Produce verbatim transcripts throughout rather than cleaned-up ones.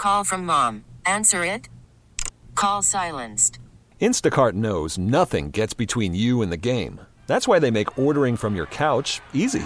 Call from mom. Answer it. Call silenced. Instacart knows nothing gets between you and the game. That's why they make ordering from your couch easy.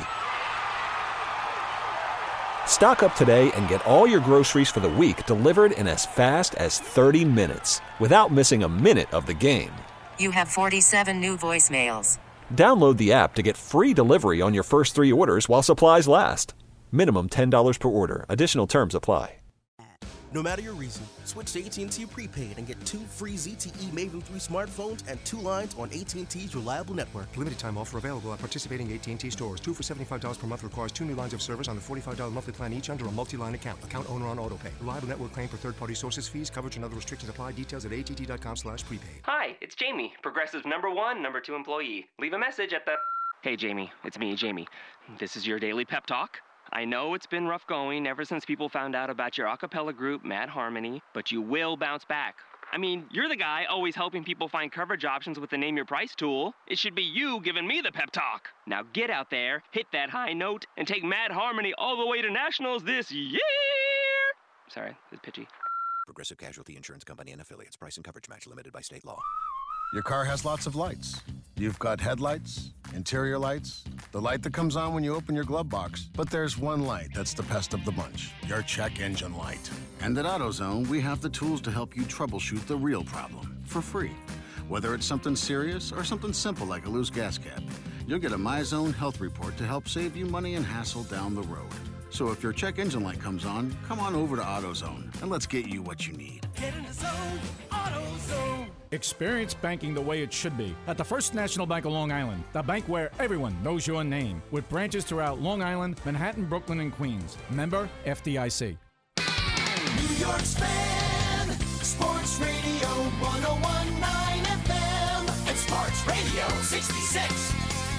Stock up today and get all your groceries for the week delivered in as fast as thirty minutes without missing a minute of the game. You have forty-seven new voicemails. Download the app to get free delivery on your first three orders while supplies last. Minimum ten dollars per order. Additional terms apply. No matter your reason, switch to A T and T Prepaid and get two free Z T E Maven three smartphones and two lines on A T and T's reliable network. Limited time offer available at participating A T and T stores. Two for seventy-five dollars per month requires two new lines of service on the forty-five dollars monthly plan each under a multi-line account. Account owner on autopay. Reliable network claim for third-party sources, fees, coverage, and other restrictions apply. Details at att.com slash prepaid. Hi, it's Jamie, Progressive number one, number two employee. Leave a message at the... Hey, Jamie, it's me, Jamie. This is your daily pep talk. I know it's been rough going ever since people found out about your a cappella group, Mad Harmony, but you will bounce back. I mean, you're the guy always helping people find coverage options with the Name Your Price tool. It should be you giving me the pep talk. Now get out there, hit that high note, and take Mad Harmony all the way to nationals this year! Sorry, it's pitchy. Progressive Casualty Insurance Company and Affiliates. Price and coverage match limited by state law. Your car has lots of lights. You've got headlights, interior lights, the light that comes on when you open your glove box. But there's one light that's the best of the bunch, your check engine light. And at AutoZone, we have the tools to help you troubleshoot the real problem for free. Whether it's something serious or something simple like a loose gas cap, you'll get a MyZone health report to help save you money and hassle down the road. So if your check engine light comes on, come on over to AutoZone and let's get you what you need. Get in the zone, AutoZone. Experience banking the way it should be at the First National Bank of Long Island, the bank where everyone knows your name, with branches throughout Long Island, Manhattan, Brooklyn, and Queens. Member F D I C. New York's fan, Sports Radio one oh one point nine F M and Sports Radio sixty-six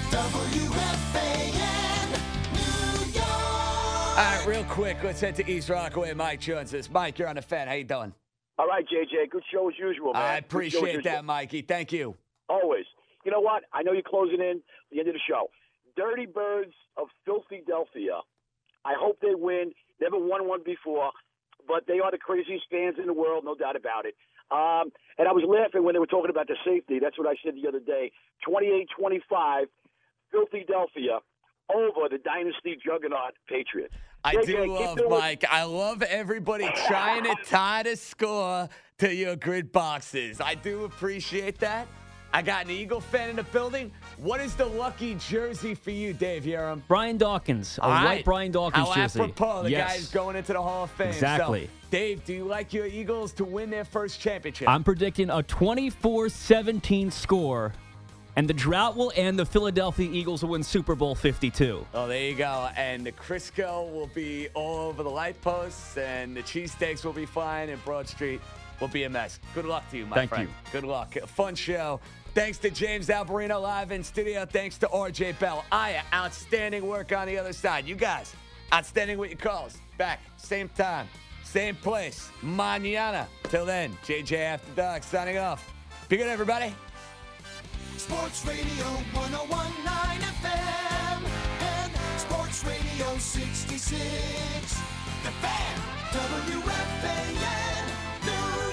W F A N, New York. All right, real quick, let's head to East Rockaway. Mike Jones is. Mike, you're on the Fan. How you doing? All right, J J. Good show as usual, man. I appreciate that, Mikey. Thank you. Always. You know what? I know you're closing in the end of the show. Dirty Birds of Philadelphia. I hope they win. Never won one before, but they are the craziest fans in the world, no doubt about it. Um, and I was laughing when they were talking about the safety. That's what I said the other day. twenty-eight twenty-five, Philadelphia over the Dynasty Juggernaut Patriots. I J J, do love, doing- Mike. I love everybody trying to tie the score to your grid boxes. I do appreciate that. I got an Eagle fan in the building. What is the lucky jersey for you, Dave Yerum? Brian Dawkins, a All white right. Brian Dawkins How jersey. apropos, the yes. guy's going into the Hall of Fame. Exactly. So, Dave, do you like your Eagles to win their first championship? I'm predicting a twenty-four seventeen score, and the drought will end. The Philadelphia Eagles will win Super Bowl fifty-two. Oh, there you go. And the Crisco will be all over the light posts, and the cheesesteaks will be flying, and Broad Street will be a mess. Good luck to you, my Thank friend. you. Good luck. A fun show. Thanks to James Alberino live in studio. Thanks to R J Bell. Aya, outstanding work on the other side. You guys, outstanding with your calls. Back, same time, same place. Mañana. Till then, J J After Dark signing off. Be good, everybody. Sports Radio one oh one point nine F M and Sports Radio sixty-six. The Fan, W F A N, New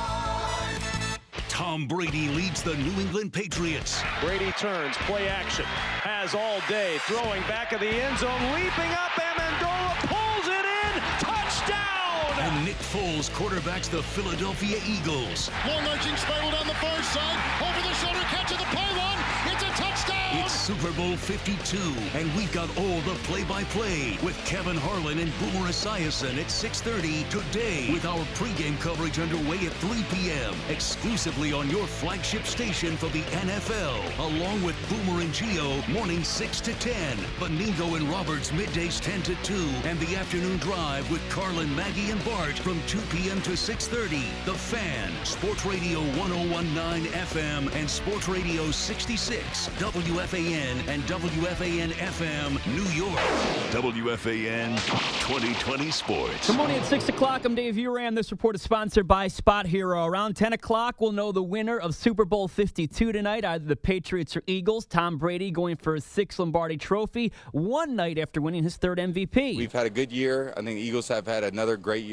York. Tom Brady leads the New England Patriots. Brady turns, play action, has all day, throwing back of the end zone, leaping up, Amendola pulls it in, touchdown! And Nick Foles quarterbacks the Philadelphia Eagles. Long arching spiral down the far side, over the shoulder catch of the pylon, it's a touchdown! It's Super Bowl fifty-two, and we've got all the play-by-play with Kevin Harlan and Boomer Esiason at six thirty today, with our pregame coverage underway at three p.m. exclusively on your flagship station for the N F L, along with Boomer and Gio mornings six to ten, Benigno and Roberts middays ten to two, and the afternoon drive with Carlin, Maggie, and Bart from two p.m. to six thirty. The Fan, Sports Radio one oh one point nine F M and Sports Radio sixty-six, W F A N and W F A N F M, New York. W F A N twenty twenty Sports. Good morning at six o'clock. I'm Dave Uran. This report is sponsored by Spot Hero. Around ten o'clock, we'll know the winner of Super Bowl fifty-two tonight, either the Patriots or Eagles. Tom Brady going for his sixth Lombardi Trophy, one night after winning his third M V P. We've had a good year. I think the Eagles have had another great year. I think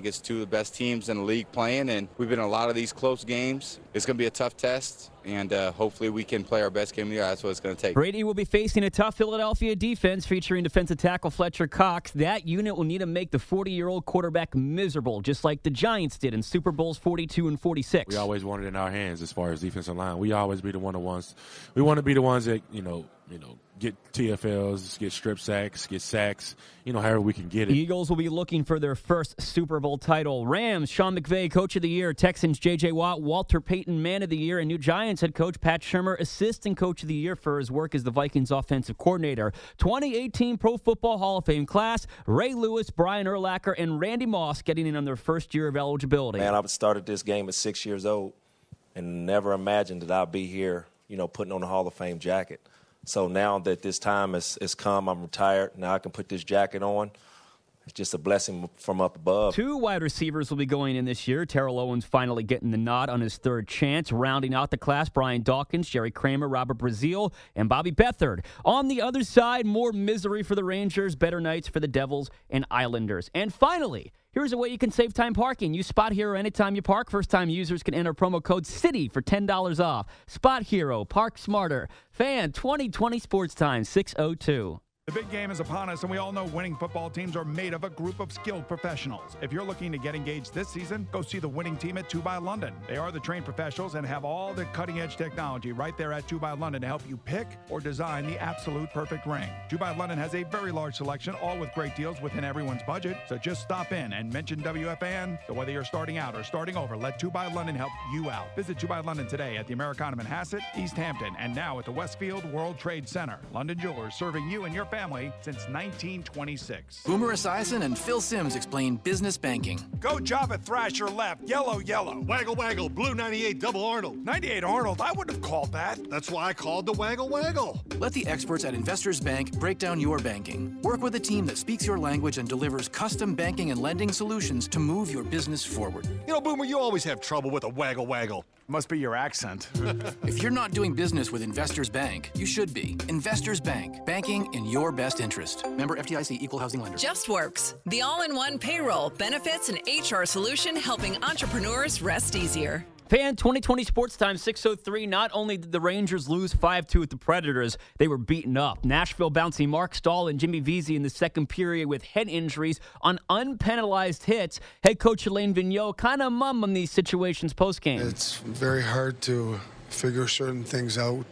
think it's two of the best teams in the league playing, and we've been in a lot of these close games. It's going to be a tough test, and uh, hopefully we can play our best game of the year. That's what it's going to take. Brady will be facing a tough Philadelphia defense featuring defensive tackle Fletcher Cox. That unit will need to make the forty-year-old quarterback miserable, just like the Giants did in Super Bowls forty-two and forty-six. We always want it in our hands as far as defensive line. We always be the one of ones. We want to be the ones that, you know, you know, get T F Ls, get strip sacks, get sacks, you know, however we can get it. The Eagles will be looking for their first Super Bowl title. Rams, Sean McVay, Coach of the Year. Texans, J J. Watt, Walter Payton, Man of the Year. And new Giants head coach Pat Shurmur, Assistant Coach of the Year for his work as the Vikings offensive coordinator. twenty eighteen Pro Football Hall of Fame class, Ray Lewis, Brian Urlacher, and Randy Moss getting in on their first year of eligibility. Man, I started this game at six years old and never imagined that I'd be here, you know, putting on the Hall of Fame jacket. So now that this time has, has come, I'm retired. Now I can put this jacket on. It's just a blessing from up above. Two wide receivers will be going in this year. Terrell Owens finally getting the nod on his third chance. Rounding out the class, Brian Dawkins, Jerry Kramer, Robert Brazile, and Bobby Beathard. On the other side, more misery for the Rangers, better nights for the Devils and Islanders. And finally, here's a way you can save time parking. Use Spot Hero anytime you park. First-time users can enter promo code CITY for ten dollars off. Spot Hero, park smarter. Fan twenty twenty Sports Time, six oh two. The big game is upon us, and we all know winning football teams are made of a group of skilled professionals. If you're looking to get engaged this season, go see the winning team at two by London. They are the trained professionals and have all the cutting-edge technology right there at two by London to help you pick or design the absolute perfect ring. two by London has a very large selection, all with great deals within everyone's budget. So just stop in and mention W F A N. So whether you're starting out or starting over, let two by London help you out. Visit two by London today at the Americana Manhasset, East Hampton, and now at the Westfield World Trade Center. London Jewelers, serving you and your family since nineteen twenty-six. Boomer Esiason and Phil Sims explain business banking. Go Java Thrasher left, yellow, yellow. Waggle Waggle, blue ninety-eight double Arnold. ninety-eight Arnold, I wouldn't have called that. That's why I called the Waggle Waggle. Let the experts at Investors Bank break down your banking. Work with a team that speaks your language and delivers custom banking and lending solutions to move your business forward. You know, Boomer, you always have trouble with a Waggle Waggle. Must be your accent. If you're not doing business with Investors Bank, you should be. Investors Bank, banking in your best interest. Member F D I C, Equal Housing Lender. JustWorks, the all-in-one payroll, benefits, and H R solution helping entrepreneurs rest easier. Fan twenty twenty Sports Time, six oh three. Not only did the Rangers lose five two at the Predators, they were beaten up. Nashville bouncing Mark Stahl and Jimmy Vesey in the second period with head injuries on unpenalized hits. Head coach Alain Vigneault kind of mum on these situations postgame. It's very hard to figure certain things out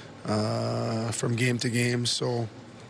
uh, from game to game, so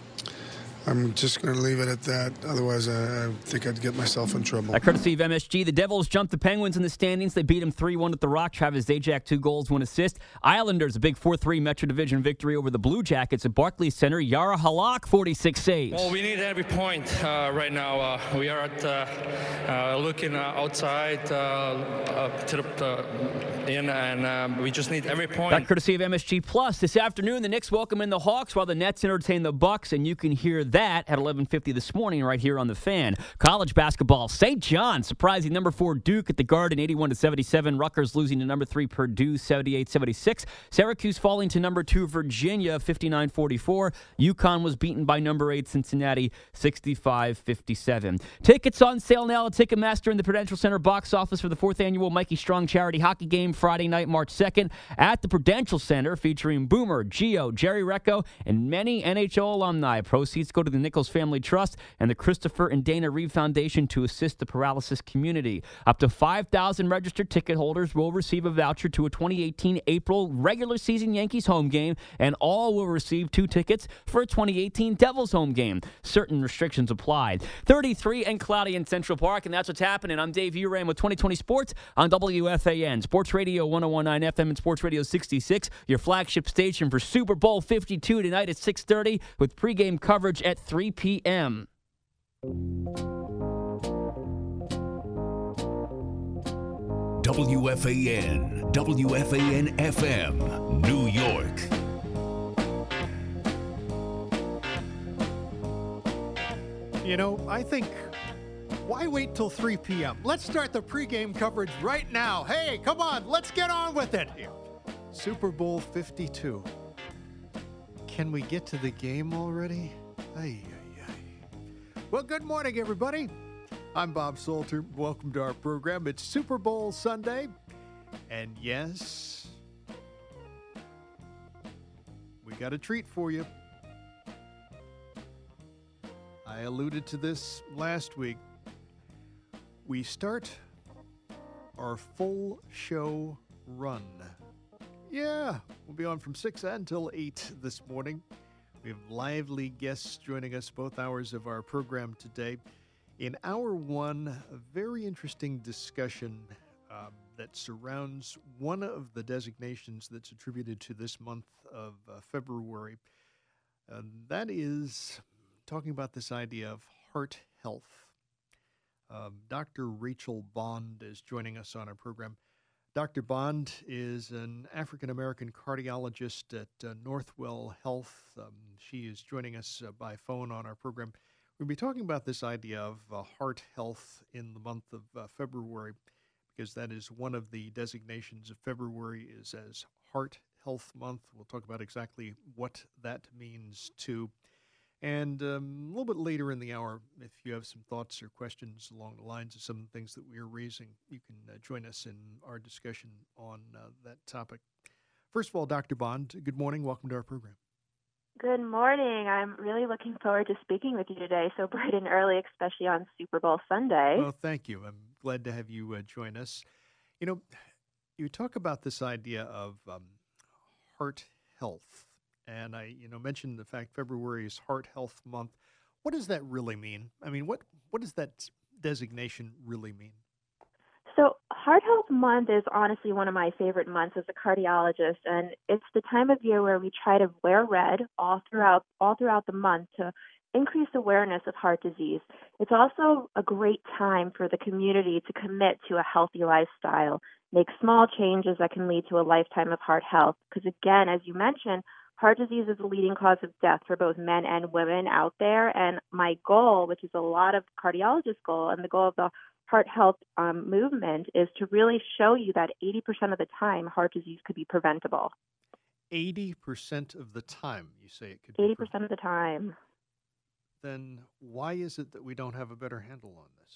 I'm just going to leave it at that. Otherwise, I, I think I'd get myself in trouble. At courtesy of M S G, the Devils jumped the Penguins in the standings. They beat them three one at the Rock. Travis Zajac, two goals, one assist. Islanders, a big four three Metro Division victory over the Blue Jackets at Barclays Center. Yara Halak, forty-six saves. Well, we need every point uh, right now. Uh, we are at, uh, uh, looking uh, outside uh, uh, to the uh, in, and um, we just need every point. At courtesy of M S G Plus, this afternoon, the Knicks welcome in the Hawks while the Nets entertain the Bucks, and you can hear that at eleven fifty this morning right here on The Fan. College basketball, Saint John surprising number four Duke at the Garden eighty-one to seventy-seven. Rutgers losing to number three Purdue seventy-eight seventy-six. Syracuse falling to number two Virginia fifty-nine forty-four. UConn was beaten by number eight Cincinnati sixty-five fifty-seven. Tickets on sale now at Ticketmaster in the Prudential Center box office for the fourth annual Mikey Strong charity hockey game Friday night, March second at the Prudential Center, featuring Boomer, Gio, Jerry Recco, and many N H L alumni. Proceeds go to the Nichols Family Trust and the Christopher and Dana Reeve Foundation to assist the paralysis community. Up to five thousand registered ticket holders will receive a voucher to a twenty eighteen April regular season Yankees home game, and all will receive two tickets for a twenty eighteen Devils home game. Certain restrictions applied. thirty-three and cloudy in Central Park, and that's what's happening. I'm Dave Uran with twenty twenty Sports on W F A N, Sports Radio one oh one point nine F M and Sports Radio sixty-six, your flagship station for Super Bowl fifty-two tonight at six thirty with pregame coverage at three p.m. W F A N, W F A N F M, New York. You know, I think, why wait till three p.m.? Let's start the pregame coverage right now. Hey, come on, let's get on with it. Super Bowl fifty-two. Can we get to the game already? Ay, ay, ay. Well, good morning, everybody. I'm Bob Salter. Welcome to our program. It's Super Bowl Sunday. And yes, we got a treat for you. I alluded to this last week. We start our full show run. Yeah, we'll be on from six until eight this morning. We have lively guests joining us both hours of our program today. In hour one, a very interesting discussion um, that surrounds one of the designations that's attributed to this month of uh, February. And that is talking about this idea of heart health. Um, Doctor Rachel Bond is joining us on our program. Doctor Bond is an African-American cardiologist at uh, Northwell Health. Um, she is joining us uh, by phone on our program. We'll be talking about this idea of uh, heart health in the month of uh, February, because that is one of the designations of February is as Heart Health Month. We'll talk about exactly what that means, too. And um, a little bit later in the hour, if you have some thoughts or questions along the lines of some of the things that we are raising, you can uh, join us in our discussion on uh, that topic. First of all, Doctor Bond, good morning. Welcome to our program. Good morning. I'm really looking forward to speaking with you today, so bright and early, especially on Super Bowl Sunday. Well, thank you. I'm glad to have you uh, join us. You know, you talk about this idea of um, heart health, and I, you know, mentioned the fact February is Heart Health Month. What does that really mean? I mean, what what does that designation really mean? So Heart Health Month is honestly one of my favorite months as a cardiologist, and it's the time of year where we try to wear red all throughout all throughout the month to increase awareness of heart disease. It's also a great time for the community to commit to a healthy lifestyle, make small changes that can lead to a lifetime of heart health. Because again, as you mentioned, heart disease is the leading cause of death for both men and women out there. And my goal, which is a lot of cardiologists' goal, and the goal of the heart health um, movement, is to really show you that eighty percent of the time heart disease could be preventable. eighty percent of the time, you say it could be eighty percent of the time. Then why is it that we don't have a better handle on this?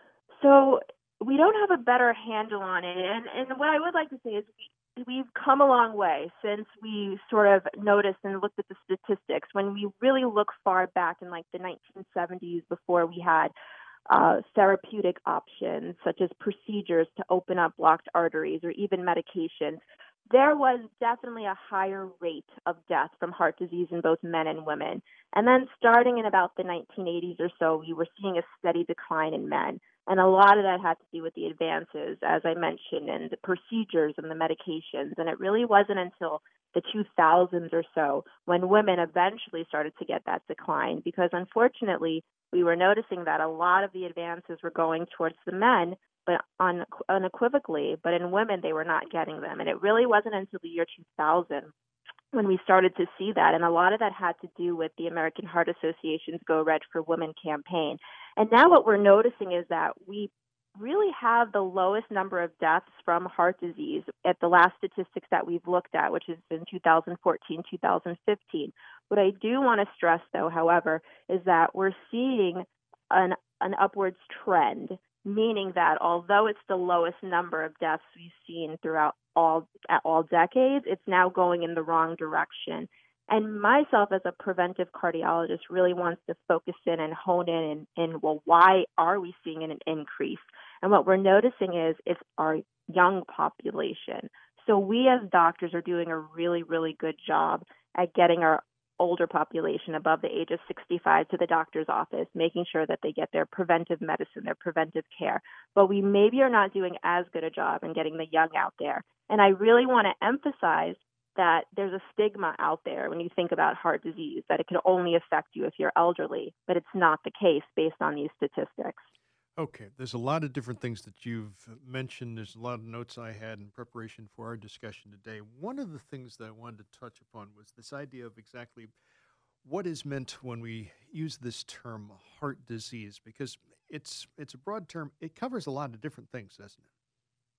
So we don't have a better handle on it. And, and what I would like to say is we, we've come a long way since we sort of noticed and looked at the statistics. When we really look far back in like the nineteen seventies, before we had Uh, therapeutic options such as procedures to open up blocked arteries or even medications, there was definitely a higher rate of death from heart disease in both men and women. And then starting in about the nineteen eighties or so, we were seeing a steady decline in men. And a lot of that had to do with the advances, as I mentioned, and the procedures and the medications. And it really wasn't until the two thousands or so when women eventually started to get that decline, because unfortunately, we were noticing that a lot of the advances were going towards the men, but un- unequivocally, but in women, they were not getting them. And it really wasn't until the year two thousand when we started to see that. And a lot of that had to do with the American Heart Association's Go Red for Women campaign. And now what we're noticing is that we really have the lowest number of deaths from heart disease at the last statistics that we've looked at, which is in two thousand fourteen, two thousand fifteen. What I do want to stress, though, however, is that we're seeing an, an upwards trend, meaning that although it's the lowest number of deaths we've seen throughout all at all decades, it's now going in the wrong direction. And myself as a preventive cardiologist really wants to focus in and hone in and, and well, why are we seeing an increase? And what we're noticing is it's our young population. So we as doctors are doing a really, really good job at getting our older population above the age of sixty-five to the doctor's office, making sure that they get their preventive medicine, their preventive care. But we maybe are not doing as good a job in getting the young out there. And I really want to emphasize that there's a stigma out there when you think about heart disease, that it can only affect you if you're elderly, but it's not the case based on these statistics. Okay, there's a lot of different things that you've mentioned. There's a lot of notes I had in preparation for our discussion today. One of the things that I wanted to touch upon was this idea of exactly what is meant when we use this term heart disease, because it's it's a broad term. It covers a lot of different things, doesn't it?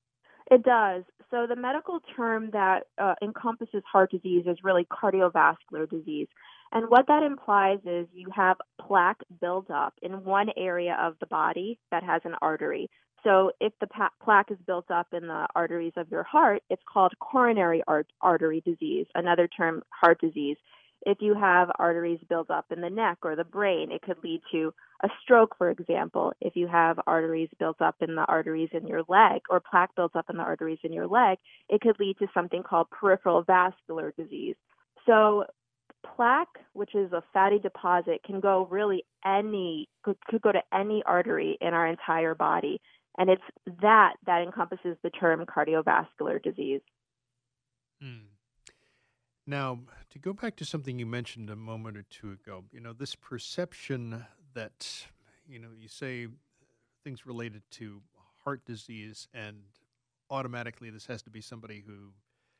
It does. So the medical term that uh, encompasses heart disease is really cardiovascular disease. And what that implies is you have plaque buildup in one area of the body that has an artery. So if the pa- plaque is built up in the arteries of your heart, it's called coronary art- artery disease, another term, heart disease. If you have arteries built up in the neck or the brain, it could lead to a stroke, for example. If you have arteries built up in the arteries in your leg or plaque built up in the arteries in your leg, it could lead to something called peripheral vascular disease. So plaque, which is a fatty deposit, can go really any, could, could go to any artery in our entire body. And it's that that encompasses the term cardiovascular disease. Hmm. Now, to go back to something you mentioned a moment or two ago, you know, this perception that, you know, you say things related to heart disease and automatically this has to be somebody who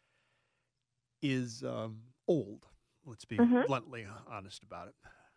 is um, old. Let's be Mhm. bluntly honest about it.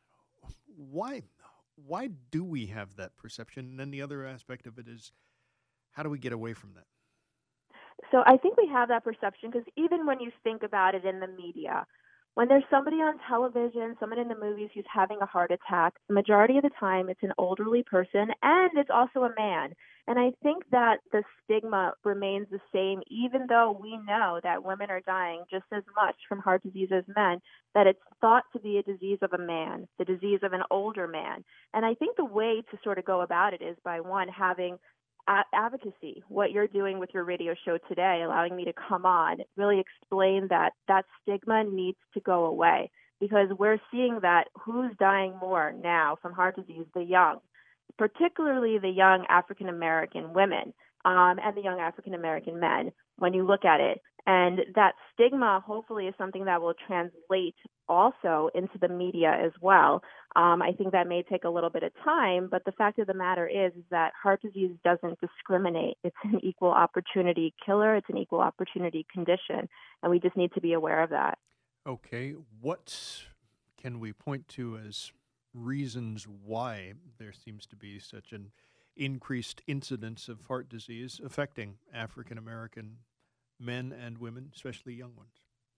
Why, why do we have that perception? And then the other aspect of it is, how do we get away from that? So I think we have that perception because even when you think about it in the media, when there's somebody on television, someone in the movies who's having a heart attack, the majority of the time it's an elderly person and it's also a man. And I think that the stigma remains the same, even though we know that women are dying just as much from heart disease as men, that it's thought to be a disease of a man, the disease of an older man. And I think the way to sort of go about it is by, one, having a- advocacy, what you're doing with your radio show today, allowing me to come on, really explain that that stigma needs to go away because we're seeing that who's dying more now from heart disease, the young, particularly the young African-American women um, and the young African-American men when you look at it. And that stigma hopefully is something that will translate also into the media as well. Um, I think that may take a little bit of time, but the fact of the matter is, is that heart disease doesn't discriminate. It's an equal opportunity killer. It's an equal opportunity condition, and we just need to be aware of that. Okay, what can we point to as reasons why there seems to be such an increased incidence of heart disease affecting African-American men and women, especially young ones?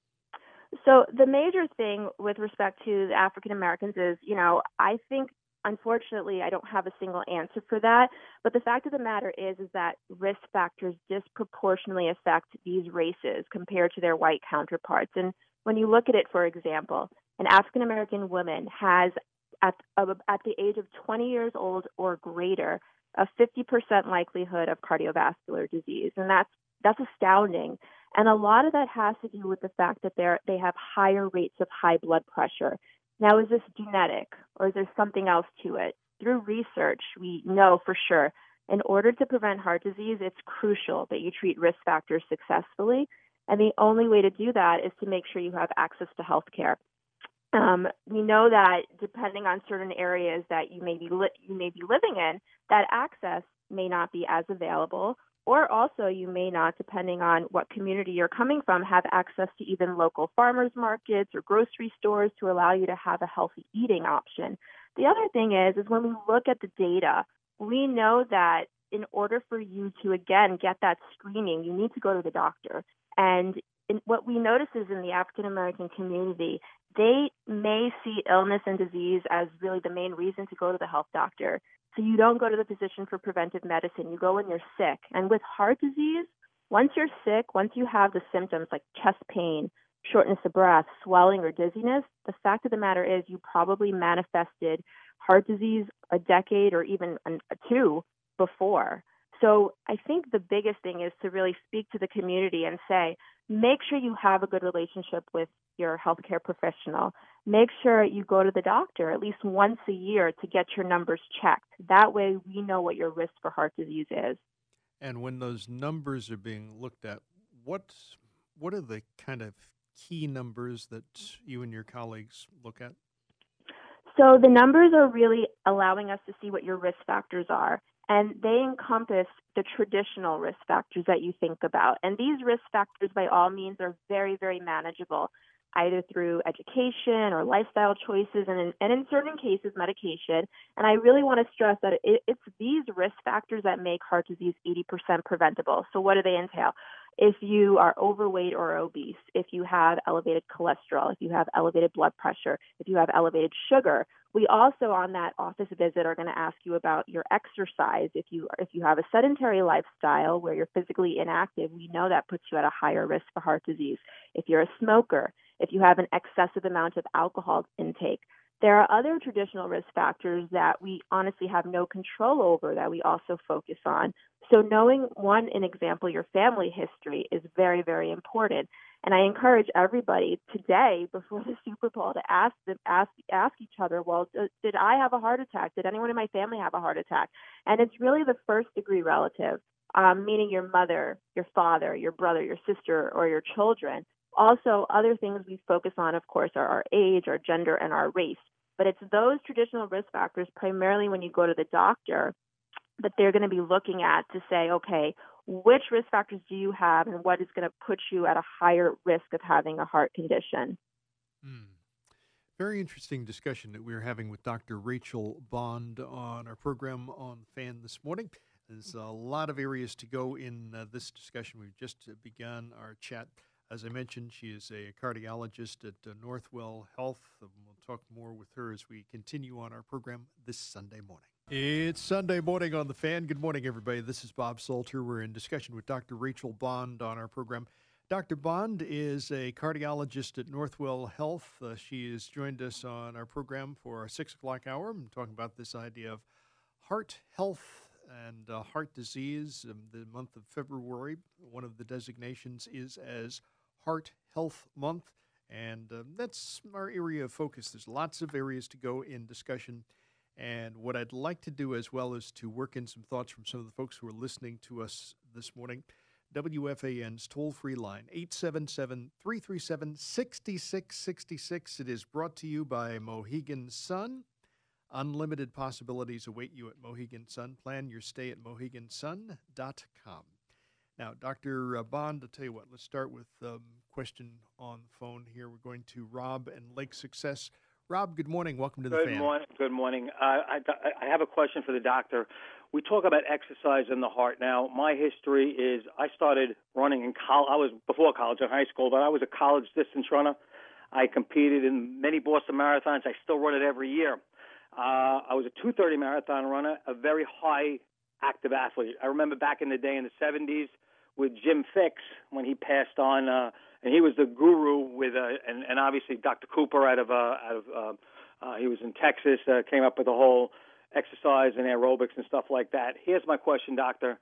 So the major thing with respect to the African Americans is, you know, I think, unfortunately, I don't have a single answer for that. But the fact of the matter is, is that risk factors disproportionately affect these races compared to their white counterparts. And when you look at it, for example, an African American woman has, at, uh, at the age of twenty years old or greater, a fifty percent likelihood of cardiovascular disease. And that's That's astounding. And a lot of that has to do with the fact that they're, they have higher rates of high blood pressure. Now, is this genetic or is there something else to it? Through research, we know for sure, in order to prevent heart disease, it's crucial that you treat risk factors successfully. And the only way to do that is to make sure you have access to health care. Um, we know that depending on certain areas that you may be li- you may be living in, that access may not be as available. Or also you may not, depending on what community you're coming from, have access to even local farmers markets or grocery stores to allow you to have a healthy eating option. The other thing is, is when we look at the data, we know that in order for you to, again, get that screening, you need to go to the doctor. And in, what we notice is in the African American community, they may see illness and disease as really the main reason to go to the health doctor. So you don't go to the physician for preventive medicine. You go when you're sick. And with heart disease, once you're sick, once you have the symptoms like chest pain, shortness of breath, swelling, or dizziness, the fact of the matter is you probably manifested heart disease a decade or even a two before. So I think the biggest thing is to really speak to the community and say, make sure you have a good relationship with your healthcare professional. Make sure you go to the doctor at least once a year to get your numbers checked. That way we know what your risk for heart disease is. And when those numbers are being looked at, what what are the kind of key numbers that you and your colleagues look at? So the numbers are really allowing us to see what your risk factors are. And they encompass the traditional risk factors that you think about. And these risk factors, by all means, are very, very manageable. either through education or lifestyle choices, and in, and in certain cases, medication. And I really want to stress that it, it's these risk factors that make heart disease eighty percent preventable. So what do they entail? If you are overweight or obese, if you have elevated cholesterol, if you have elevated blood pressure, if you have elevated sugar, we also on that office visit are going to ask you about your exercise. If you if you have a sedentary lifestyle where you're physically inactive, we know that puts you at a higher risk for heart disease. If you're a smoker, if you have an excessive amount of alcohol intake, there are other traditional risk factors that we honestly have no control over that we also focus on. So knowing, one, an example, your family history is very, very important. And I encourage everybody today before the Super Bowl to ask them, ask, ask each other, well, did I have a heart attack? Did anyone in my family have a heart attack? And it's really the first degree relative, um, meaning your mother, your father, your brother, your sister, or your children. Also, other things we focus on, of course, are our age, our gender, and our race. But it's those traditional risk factors, primarily when you go to the doctor, that they're going to be looking at to say, okay, which risk factors do you have and what is going to put you at a higher risk of having a heart condition? Mm. Very interesting discussion that we're having with Doctor Rachel Bond on our program on Fan this morning. There's a lot of areas to go in uh, this discussion. We've just begun our chat. As I mentioned, she is a cardiologist at uh, Northwell Health. And we'll talk more with her as we continue on our program this Sunday morning. It's Sunday morning on The Fan. Good morning, everybody. This is Bob Salter. We're in discussion with Doctor Rachel Bond on our program. Doctor Bond is a cardiologist at Northwell Health. Uh, she has joined us on our program for our six o'clock hour. I'm talking about this idea of heart health and uh, heart disease. Um, the month of February, one of the designations is as Heart Health Month, and uh, that's our area of focus. There's lots of areas to go in discussion. And what I'd like to do as well is to work in some thoughts from some of the folks who are listening to us this morning. W F A N's toll-free line, eight seven seven, three three seven, six six six six. It is brought to you by Mohegan Sun. Unlimited possibilities await you at Mohegan Sun. Plan your stay at mohegan sun dot com. Now, Doctor Bond, I'll tell you what, let's start with a um, question on the phone here. We're going to Rob and Lake Success. Rob, good morning. Welcome to the Good Fan. morning. Good morning. Uh, I, I have a question for the doctor. We talk about exercise in the heart. Now, my history is I started running in college. I was before college in high school, but I was a college distance runner. I competed in many Boston marathons. I still run it every year. Uh, I was a two thirty marathon runner, a very high active athlete. I remember back in the day in the seventies with Jim Fix when he passed on. Uh, And he was the guru with, uh, and, and obviously Doctor Cooper out of, uh, out of, uh, uh, he was in Texas, uh, came up with the whole exercise and aerobics and stuff like that. Here's my question, doctor.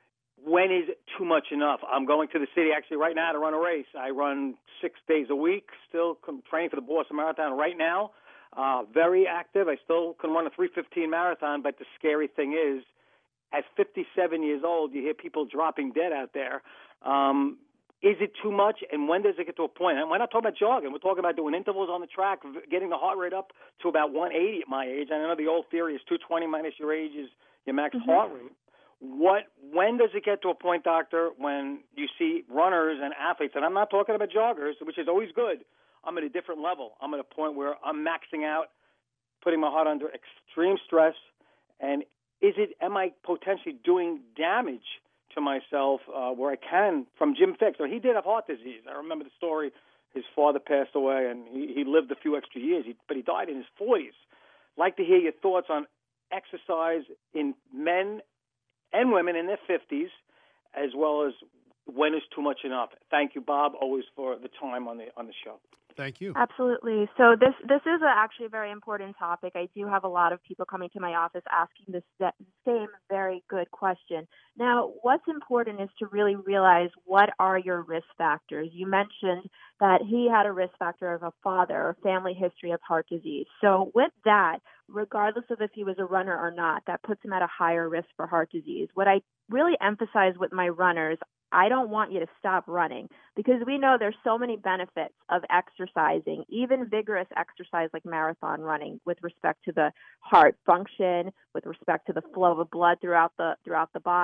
When is too much enough? I'm going to the city actually right now to run a race. I run six days a week, still training for the Boston Marathon right now. Uh, very active. I still can run a three fifteen marathon, but the scary thing is, at fifty-seven years old, you hear people dropping dead out there. Um, Is it too much, and when does it get to a point? And we're not talking about jogging. We're talking about doing intervals on the track, getting the heart rate up to about one eighty at my age. I know the old theory is two twenty minus your age is your max mm-hmm. heart rate. What? When does it get to a point, doctor, when you see runners and athletes, and I'm not talking about joggers, which is always good. I'm at a different level. I'm at a point where I'm maxing out, putting my heart under extreme stress, and is it? Am I potentially doing damage to myself uh, where I can from Jim Fix? So he did have heart disease. I remember the story. His father passed away, and he, he lived a few extra years, he, but he died in his forties. Like to hear your thoughts on exercise in men and women in their fifties, as well as when is too much enough. Thank you, Bob, always for the time on the on the show. Thank you. Absolutely. So this this is a, actually a very important topic. I do have a lot of people coming to my office asking this that same very good question. Now, what's important is to really realize what are your risk factors. You mentioned that he had a risk factor of a father or family history of heart disease. So with that, regardless of if he was a runner or not, that puts him at a higher risk for heart disease. What I really emphasize with my runners, I don't want you to stop running because we know there's so many benefits of exercising, even vigorous exercise like marathon running with respect to the heart function, with respect to the flow of blood throughout the throughout the body.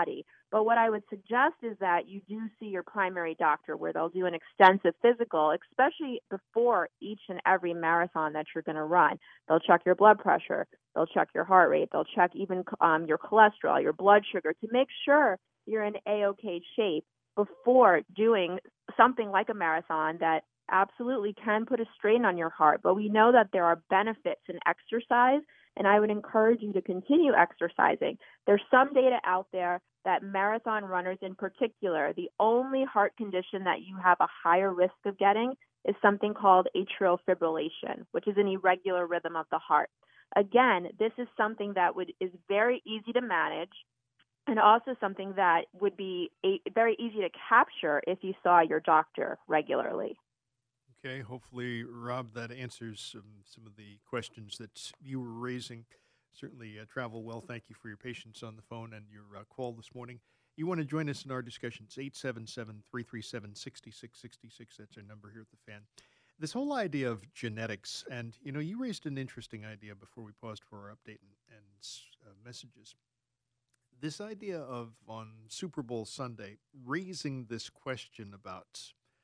But what I would suggest is that you do see your primary doctor where they'll do an extensive physical, especially before each and every marathon that you're going to run. They'll check your blood pressure. They'll check your heart rate. They'll check even um, your cholesterol, your blood sugar to make sure you're in A-OK shape before doing something like a marathon that absolutely can put a strain on your heart. But we know that there are benefits in exercise, and I would encourage you to continue exercising. There's some data out there that marathon runners in particular, the only heart condition that you have a higher risk of getting is something called atrial fibrillation, which is an irregular rhythm of the heart. Again, this is something that would is very easy to manage and also something that would be a, very easy to capture if you saw your doctor regularly. Okay, hopefully, Rob, that answers some, some of the questions that you were raising. Certainly uh, travel well. Thank you for your patience on the phone and your uh, call this morning. You want to join us in our discussions, eight seven seven, three three seven, six six six six. That's our number here at the Fan. This whole idea of genetics, and, you know, you raised an interesting idea before we paused for our update and, and uh, messages. This idea of, on Super Bowl Sunday, raising this question about,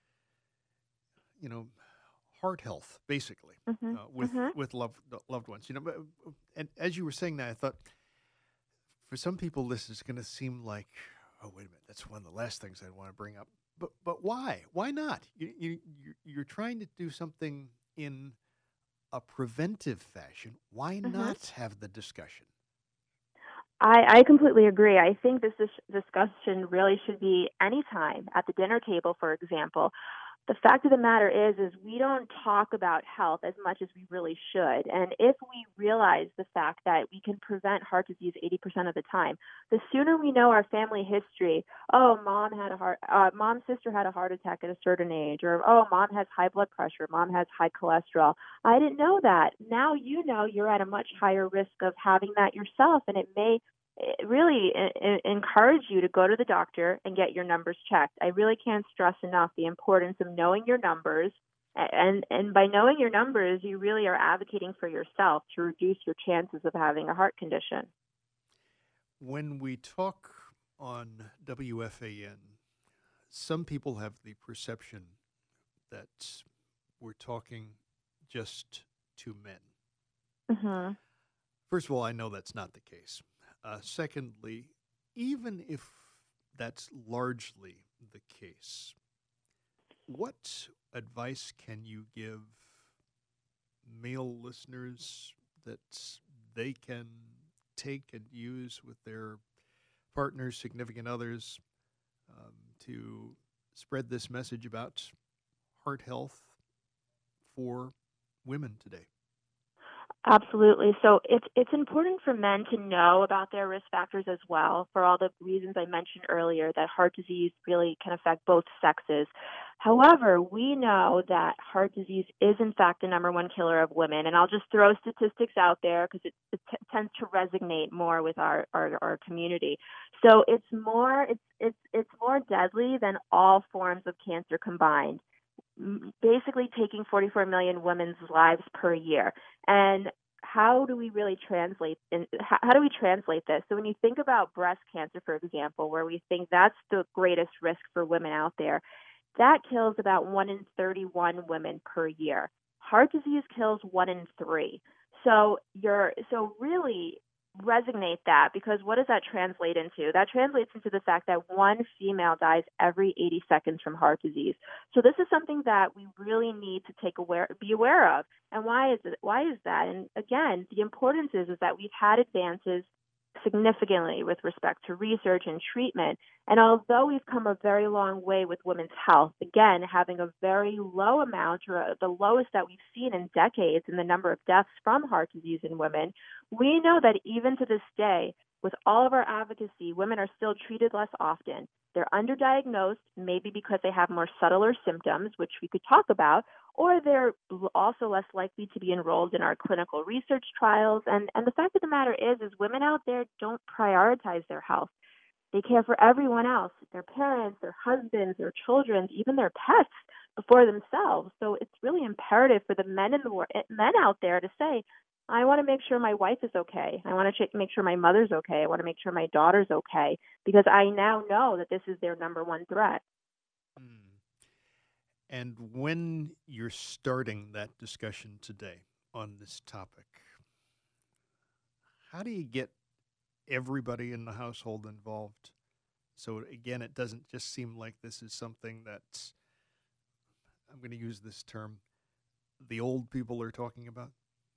you know, heart health, basically, mm-hmm. uh, with mm-hmm. with loved loved ones. You know, but, and as you were saying that, I thought, for some people, this is going to seem like, oh, wait a minute, that's one of the last things I want to bring up. But but why? Why not? You you you're trying to do something in a preventive fashion. Why mm-hmm. not have the discussion? I, I completely agree. I think this dis- discussion really should be anytime at the dinner table, for example. The fact of the matter is, is we don't talk about health as much as we really should. And if we realize the fact that we can prevent heart disease eighty percent of the time, the sooner we know our family history, oh, mom had a heart, uh, mom's sister had a heart attack at a certain age, or, oh, mom has high blood pressure, mom has high cholesterol. I didn't know that. Now you know you're at a much higher risk of having that yourself, and it may really encourage you to go to the doctor and get your numbers checked. I really can't stress enough the importance of knowing your numbers. And, and by knowing your numbers, you really are advocating for yourself to reduce your chances of having a heart condition. When we talk on W F A N, some people have the perception that we're talking just to men. Mm-hmm. First of all, I know that's not the case. Uh, secondly, even if that's largely the case, what advice can you give male listeners that they can take and use with their partners, significant others, um, to spread this message about heart health for women today? Absolutely. So it's it's important for men to know about their risk factors as well, for all the reasons I mentioned earlier, that heart disease really can affect both sexes. However, we know that heart disease is, in fact, the number one killer of women. And I'll just throw statistics out there because it, it t- tends to resonate more with our, our, our community. So it's more it's it's it's more deadly than all forms of cancer combined, basically taking forty-four million women's lives per year. And how do we really translate in, how, how do we translate this? So when you think about breast cancer, for example, where we think that's the greatest risk for women out there, that kills about one in thirty-one women per year. Heart disease kills one in three. So you're so really resonate that, because what does that translate into? That translates into the fact that one female dies every eighty seconds from heart disease. So this is something that we really need to take aware, be aware of. And why is it? Why is that? And again, the importance is, is that we've had advances significantly with respect to research and treatment. And although we've come a very long way with women's health, again, having a very low amount, or the lowest that we've seen in decades in the number of deaths from heart disease in women, we know that even to this day, with all of our advocacy, women are still treated less often. They're underdiagnosed, maybe because they have more subtler symptoms, which we could talk about, or they're also less likely to be enrolled in our clinical research trials. And, and the fact of the matter is, is women out there don't prioritize their health. They care for everyone else, their parents, their husbands, their children, even their pets, before themselves. So it's really imperative for the men in the men out there to say, I want to make sure my wife is okay. I want to ch- make sure my mother's okay. I want to make sure my daughter's okay because I now know that this is their number one threat. And when you're starting that discussion today on this topic, how do you get everybody in the household involved? So again, it doesn't just seem like this is something that's, I'm going to use this term, the old people are talking about.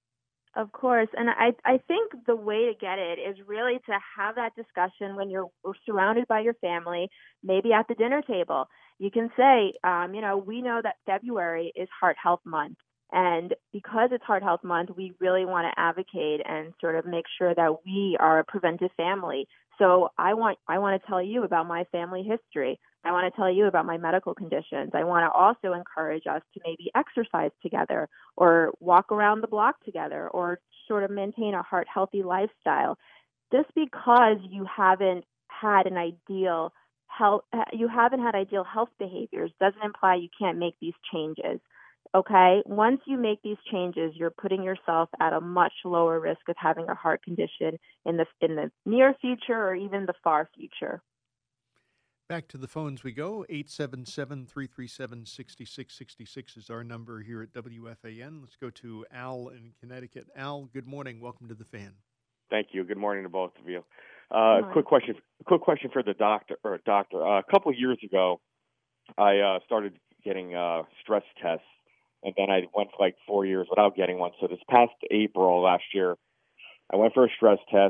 Of course. And I, I think the way to get it is really to have that discussion when you're surrounded by your family, maybe at the dinner table. You can say, um, you know, we know that February is Heart Health Month. And because it's Heart Health Month, we really want to advocate and sort of make sure that we are a preventive family. So I want I want to tell you about my family history. I want to tell you about my medical conditions. I want to also encourage us to maybe exercise together or walk around the block together or sort of maintain a heart healthy lifestyle. Just because you haven't had an ideal health, you haven't had ideal health behaviors doesn't imply you can't make these changes. Okay, once you make these changes, you're putting yourself at a much lower risk of having a heart condition in the in the near future or even the far future. Back to the phones we go. eight seven seven, three three seven, six six six six is our number here at W F A N. Let's go to Al in Connecticut. Al, good morning. Welcome to the Fan. Thank you. Good morning to both of you. Uh, quick question. Quick question for the doctor. Or doctor. Uh, a couple of years ago, I uh, started getting uh, stress tests. And then I went for like four years without getting one. So this past April last year, I went for a stress test.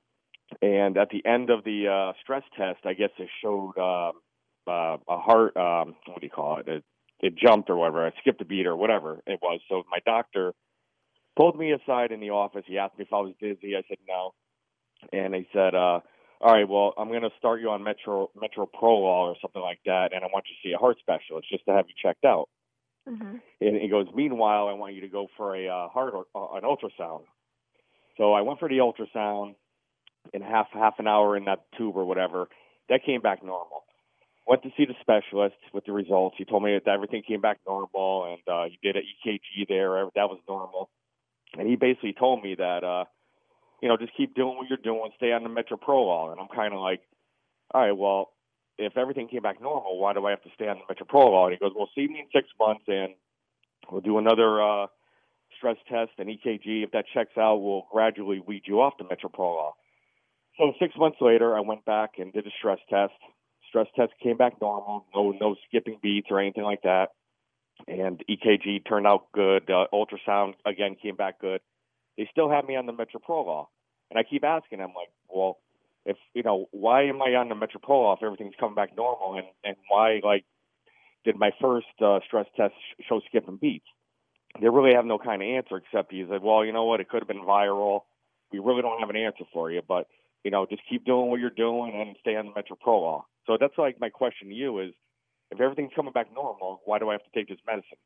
And at the end of the uh, stress test, I guess it showed uh, uh, a heart, um, what do you call it? it? It jumped or whatever. I skipped a beat or whatever it was. So my doctor pulled me aside in the office. He asked me if I was busy. I said no. And he said, uh, all right, well, I'm going to start you on Metro Metoprolol or something like that. And I want you to see a heart specialist just to have you checked out. Mm-hmm. And he goes, meanwhile, I want you to go for a uh, heart or uh, an ultrasound. So I went for the ultrasound in half half an hour in that tube or whatever. That came back normal. Went to see the specialist with the results. He told me that everything came back normal, and uh, he did an E K G there. That was normal. And he basically told me that, uh, you know, just keep doing what you're doing, stay on the Metoprolol. And I'm kind of like, all right, well, if everything came back normal, why do I have to stay on the Metoprolol? And he goes, well, see me in six months, and we'll do another uh, stress test and E K G. If that checks out, we'll gradually weed you off the Metoprolol. So six months later, I went back and did a stress test. Stress test came back normal, no no skipping beats or anything like that. And E K G turned out good. Uh, ultrasound, again, came back good. They still have me on the Metoprolol. And I keep asking, I'm like, well, if, you know, why am I on the Metoprolol if everything's coming back normal? And, and why, like, did my first uh, stress test show skipping beats? They really have no kind of answer except he said, well, you know what, it could have been viral. We really don't have an answer for you, but, you know, just keep doing what you're doing and stay on the Metoprolol. So that's, like, my question to you is, if everything's coming back normal, why do I have to take this medicine?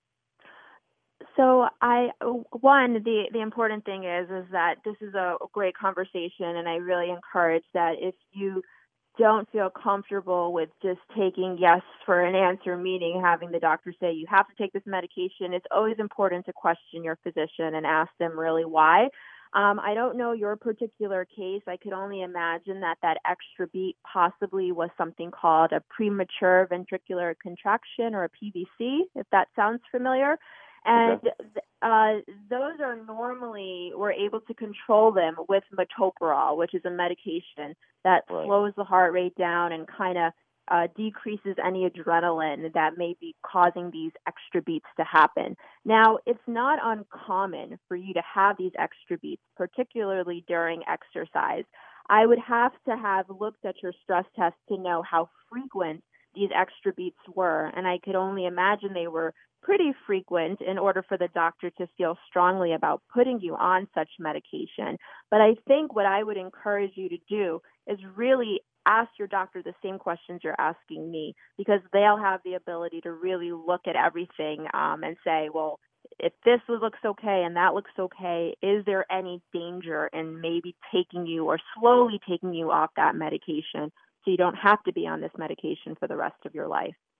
So I, one, the, the important thing is, is that this is a great conversation, and I really encourage that if you don't feel comfortable with just taking yes for an answer, meaning having the doctor say you have to take this medication, it's always important to question your physician and ask them really why. Um, I don't know your particular case. I could only imagine that that extra beat possibly was something called a premature ventricular contraction or a P V C, if that sounds familiar. And uh, those are normally, we're able to control them with metoprolol, which is a medication that right. slows the heart rate down and kind of uh, decreases any adrenaline that may be causing these extra beats to happen. Now, it's not uncommon for you to have these extra beats, particularly during exercise. I would have to have looked at your stress test to know how frequent these extra beats were, and I could only imagine they were pretty frequent in order for the doctor to feel strongly about putting you on such medication. But I think what I would encourage you to do is really ask your doctor the same questions you're asking me, because they'll have the ability to really look at everything um, and say, well, if this looks okay and that looks okay, is there any danger in maybe taking you or slowly taking you off that medication so you don't have to be on this medication for the rest of your life?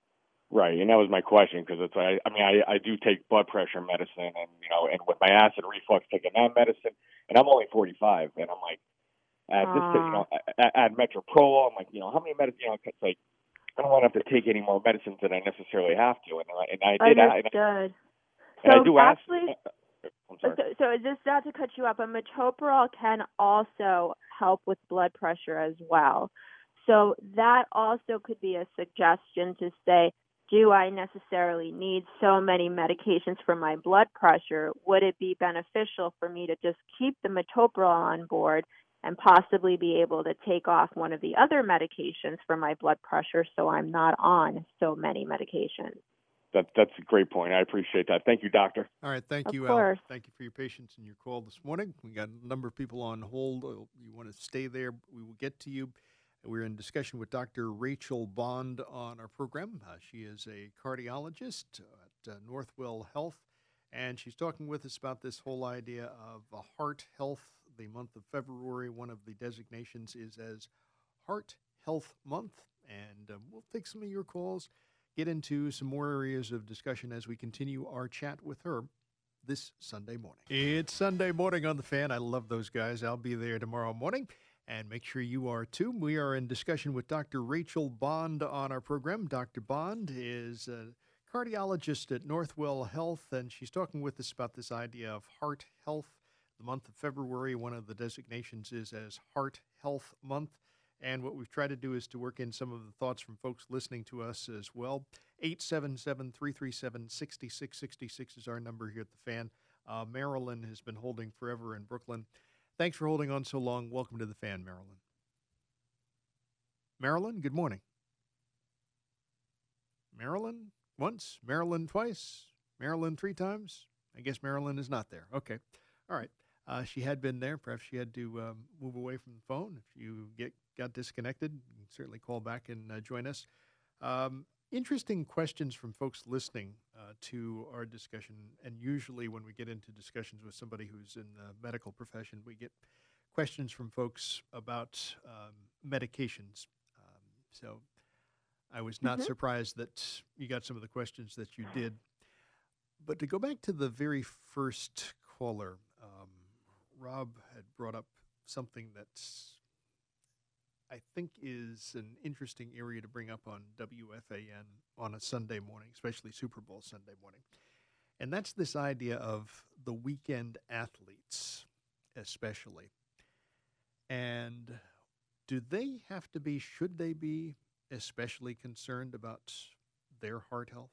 Right, and that was my question because it's like, I mean, I, I do take blood pressure medicine, and you know, and with my acid reflux, taking that medicine, and I'm only forty-five, and I'm like, at this, you know, at, at Metroprol, I'm like, you know, how many medicines, you know, it's like, I don't want to have to take any more medicines than I necessarily have to, and I, and I did. Understood. And so I do actually, ask, I'm sorry. So, so just not to cut you up, but metoprolol can also help with blood pressure as well. So that also could be a suggestion to say, do I necessarily need so many medications for my blood pressure? Would it be beneficial for me to just keep the metoprolol on board and possibly be able to take off one of the other medications for my blood pressure so I'm not on so many medications? That, that's a great point. I appreciate that. Thank you, doctor. All right. Thank Of you, course. Al. Thank you for your patience and your call this morning. We got a number of people on hold. You want to stay there, we will get to you. We're in discussion with Doctor Rachel Bond on our program. Uh, she is a cardiologist at uh, Northwell Health, and she's talking with us about this whole idea of uh, heart health. The month of February, one of the designations is as Heart Health Month, and um, we'll take some of your calls, get into some more areas of discussion as we continue our chat with her this Sunday morning. It's Sunday morning on The Fan. I love those guys. I'll be there tomorrow morning. And make sure you are too. We are in discussion with Doctor Rachel Bond on our program. Doctor Bond is a cardiologist at Northwell Health, and she's talking with us about this idea of heart health. The month of February, one of the designations is as Heart Health Month. And what we've tried to do is to work in some of the thoughts from folks listening to us as well. eight seven seven, three three seven, six six six six is our number here at The Fan. Uh, Marilyn has been holding forever in Brooklyn. Thanks for holding on so long. Welcome to The Fan, Marilyn. Marilyn, good morning. Marilyn once, Marilyn twice, Marilyn three times. I guess Marilyn is not there. Okay. All right. Uh, she had been there. Perhaps she had to um, move away from the phone. If you get got disconnected, you can certainly call back and uh, join us. Um, Interesting questions from folks listening uh, to our discussion. And usually when we get into discussions with somebody who's in the medical profession, we get questions from folks about um, medications. Um, so I was not Mm-hmm. surprised that you got some of the questions that you did. But to go back to the very first caller, um, Rob had brought up something that's I think is an interesting area to bring up on W F A N on a Sunday morning, especially Super Bowl Sunday morning. And that's this idea of the weekend athletes, especially. And do they have to be, should they be especially concerned about their heart health?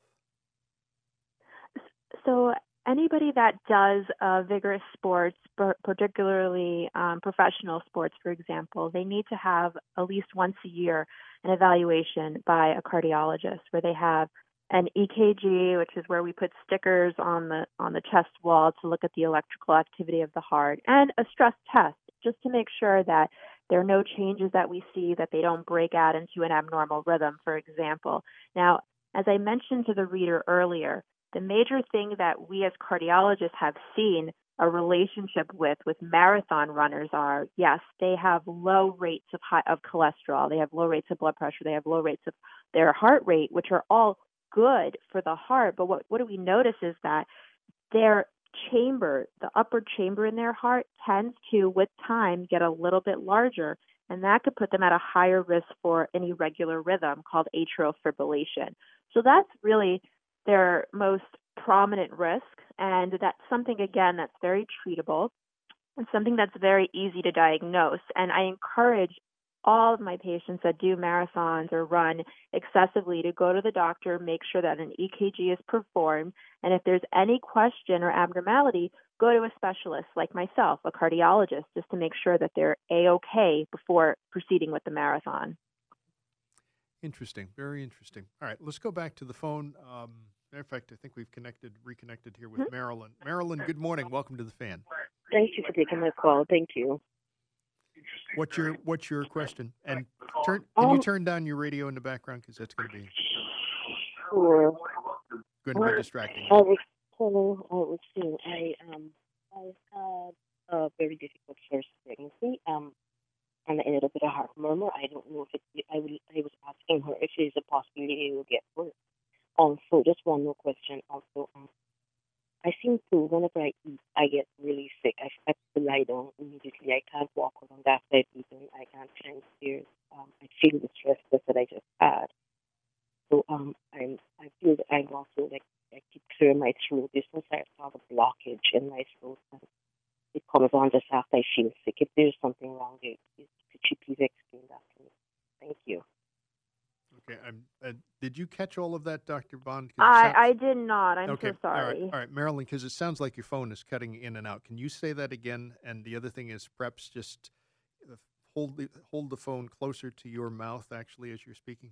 So anybody that does uh, vigorous sports, per- particularly um, professional sports, for example, they need to have at least once a year an evaluation by a cardiologist where they have an E K G, which is where we put stickers on the on the chest wall to look at the electrical activity of the heart, and a stress test just to make sure that there are no changes that we see, that they don't break out into an abnormal rhythm, for example. Now, as I mentioned to the reader earlier, the major thing that we as cardiologists have seen a relationship with with marathon runners are, yes, they have low rates of high, of cholesterol, they have low rates of blood pressure, they have low rates of their heart rate, which are all good for the heart. But what, what do we notice is that their chamber, the upper chamber in their heart, tends to, with time, get a little bit larger, and that could put them at a higher risk for an irregular rhythm called atrial fibrillation. So that's really their most prominent risk, and that's something, again, that's very treatable and something that's very easy to diagnose. And I encourage all of my patients that do marathons or run excessively to go to the doctor, make sure that an E K G is performed, and if there's any question or abnormality, go to a specialist like myself, a cardiologist, just to make sure that they're A-okay before proceeding with the marathon. Interesting. Very interesting. All right, let's go back to the phone. Um, matter of fact, I think we've connected, reconnected here with mm-hmm. Marilyn. Marilyn, good morning. Welcome to The Fan. Thank you for taking my call. Thank you. What's your What's your question? And turn can um, you turn down your radio in the background, because that's going to be sure. going to well, be distracting. I was hello. I was saying I um I had a very difficult first pregnancy. Um, and I ended up with a heart murmur. I don't know if it. I will. I was asking her if there's a possibility it will get worse. also, just one more question. Also, um, I seem to, whenever I eat, I get really sick. I have to lie down immediately. I can't walk around after I've eaten. I can't climb stairs. Um, I feel the stress that I just had. So um, I'm, I feel that I'm also like, I keep clearing my throat. There's some sort of a blockage in my throat. And it comes on just after I feel sick. If there's something wrong there, could you please explain that to me? Thank you. Okay. I'm, uh, did you catch all of that, Doctor Bond? 'Cause it I, sounds- I did not. I'm okay. so sorry. All right, all right, Marilyn, because it sounds like your phone is cutting in and out. Can you say that again? And the other thing is, perhaps just uh, hold the hold the phone closer to your mouth, actually, as you're speaking.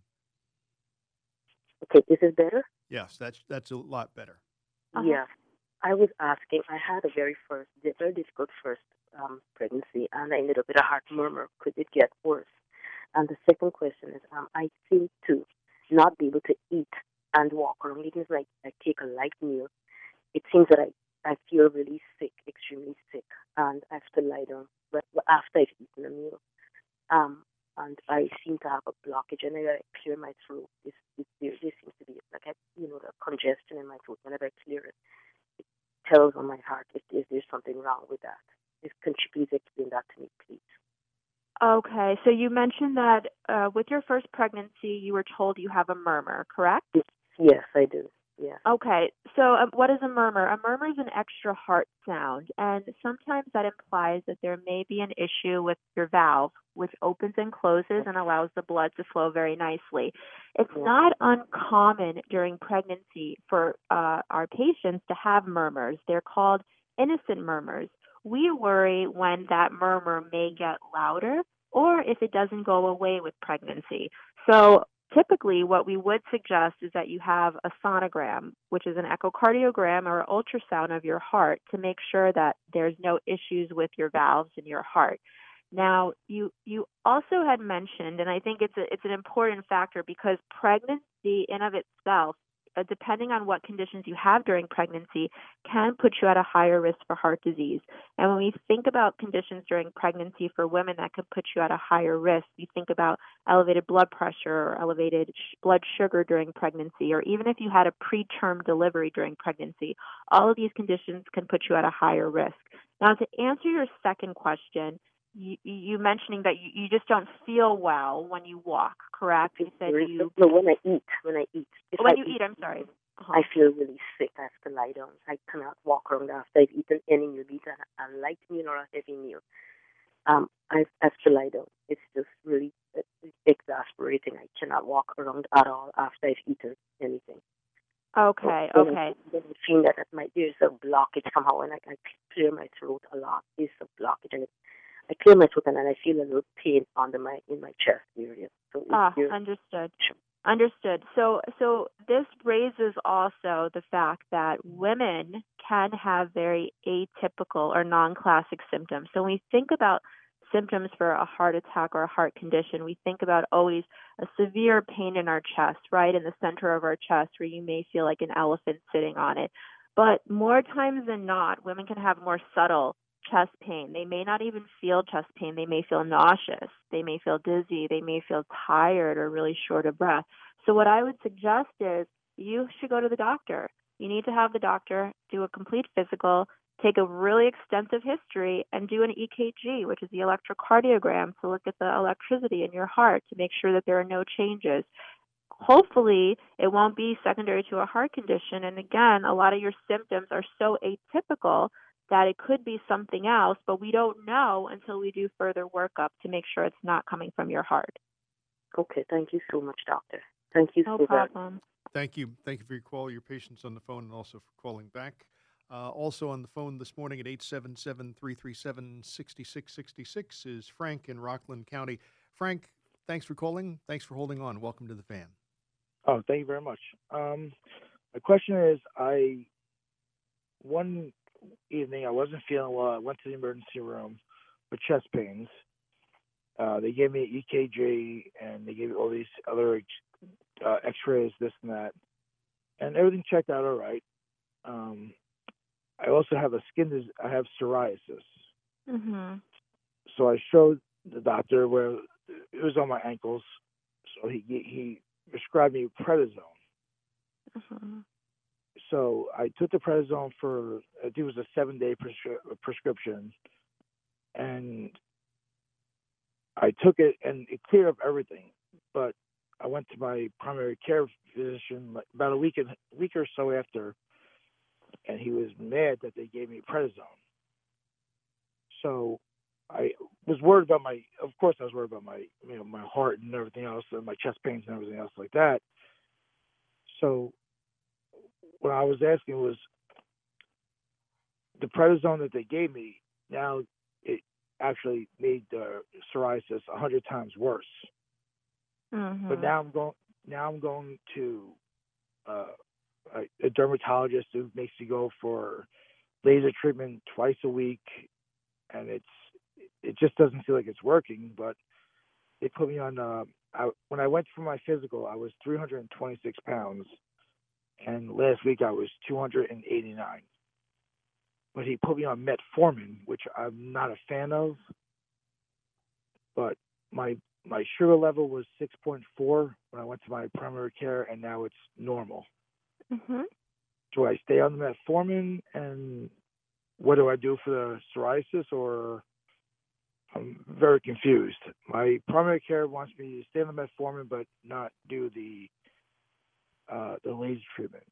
Okay, is it better? Yes, that's that's a lot better. Uh-huh. Yeah. I was asking, I had a very first, very difficult first um, pregnancy, and I ended up with a heart murmur. Could it get worse? And the second question is, um, I seem to not be able to eat and walk around. Even if I, I take a light meal, it seems that I, I feel really sick, extremely sick, and I have to lie down but after I've eaten a meal. Um, and I seem to have a blockage, and I clear my throat. This, this, there, there seems to be like a, you know, the congestion in my throat. Whenever I clear it, it tells on my heart if, if there's something wrong with that. If, can you please explain that to me, please? Okay, so you mentioned that uh, with your first pregnancy, you were told you have a murmur, correct? Yes, I do. Yeah. Okay, so um, what is a murmur? A murmur is an extra heart sound, and sometimes that implies that there may be an issue with your valve, which opens and closes and allows the blood to flow very nicely. It's not uncommon during pregnancy for uh, our patients to have murmurs. They're called innocent murmurs. We worry when that murmur may get louder or if it doesn't go away with pregnancy. So typically what we would suggest is that you have a sonogram, which is an echocardiogram or ultrasound of your heart to make sure that there's no issues with your valves in your heart. Now, you you also had mentioned, and I think it's a, it's an important factor because pregnancy in of itself, uh, depending on what conditions you have during pregnancy, can put you at a higher risk for heart disease. And when we think about conditions during pregnancy for women that could put you at a higher risk, we think about elevated blood pressure or elevated sh- blood sugar during pregnancy, or even if you had a preterm delivery during pregnancy, all of these conditions can put you at a higher risk. Now, to answer your second question, you, you mentioning that you, you just don't feel well when you walk, correct? You said you... No, when I eat, when I eat. If when I you eat, I'm sorry. Uh-huh. I feel really sick. I have to lie down. I cannot walk around after I've eaten any meal, be it a, a light meal or a heavy meal. Um, I have to lie down. It's just really exasperating. I cannot walk around at all after I've eaten anything. Okay, so, okay. Then I feel that my, there's a blockage somehow, and I, I clear my throat a lot. There's a blockage, and it, I clear my throat, and then I feel a little pain under my in my chest area. So ah, understood. Understood. So, so this raises also the fact that women can have very atypical or non-classic symptoms. So when we think about symptoms for a heart attack or a heart condition, we think about always a severe pain in our chest, right in the center of our chest, where you may feel like an elephant sitting on it. But more times than not, women can have more subtle chest pain. They may not even feel chest pain. They may feel nauseous. They may feel dizzy. They may feel tired or really short of breath. So what I would suggest is you should go to the doctor. You need to have the doctor do a complete physical, take a really extensive history, and do an E K G, which is the electrocardiogram, to look at the electricity in your heart to make sure that there are no changes. Hopefully, it won't be secondary to a heart condition. And again, a lot of your symptoms are so atypical that it could be something else, but we don't know until we do further workup to make sure it's not coming from your heart. Okay, thank you so much, doctor. Thank you no so problem. much. Thank you. Thank you for your call, your patience on the phone, and also for calling back. Uh, also on the phone this morning at eight seven seven, three three seven, six six six six is Frank in Rockland County. Frank, thanks for calling. Thanks for holding on. Welcome to the Fan. Oh, thank you very much. Um, my question is, I one evening I wasn't feeling well. I went to the emergency room with chest pains. Uh, they gave me an E K G and they gave me all these other uh, X-rays, this and that, and everything checked out all right. Um, I also have a skin disease. I have psoriasis. Mm-hmm. So I showed the doctor where it was on my ankles. So he he prescribed me prednisone. Mm-hmm. So I took the prednisone for, I think it was a seven-day prescri- prescription, and I took it, and it cleared up everything. But I went to my primary care physician like, about a week and week or so after, and he was mad that they gave me prednisone. So I was worried about my, of course I was worried about my, you know, my heart and everything else, and my chest pains and everything else like that. So what I was asking was, the prednisone that they gave me, now it actually made the psoriasis a hundred times worse. Mm-hmm. But now I'm going, now I'm going to uh, a, a dermatologist who makes me go for laser treatment twice a week, and it's it just doesn't feel like it's working. But they put me on. Uh, I, when I went for my physical, I was three hundred twenty-six pounds, and last week I was two hundred eighty-nine. But he put me on metformin, which I'm not a fan of. But my my sugar level was six point four when I went to my primary care, and now it's normal. Mm-hmm. Do I stay on the metformin, and what do I do for the psoriasis, or I'm very confused. My primary care wants me to stay on the metformin but not do the uh, the laser treatment.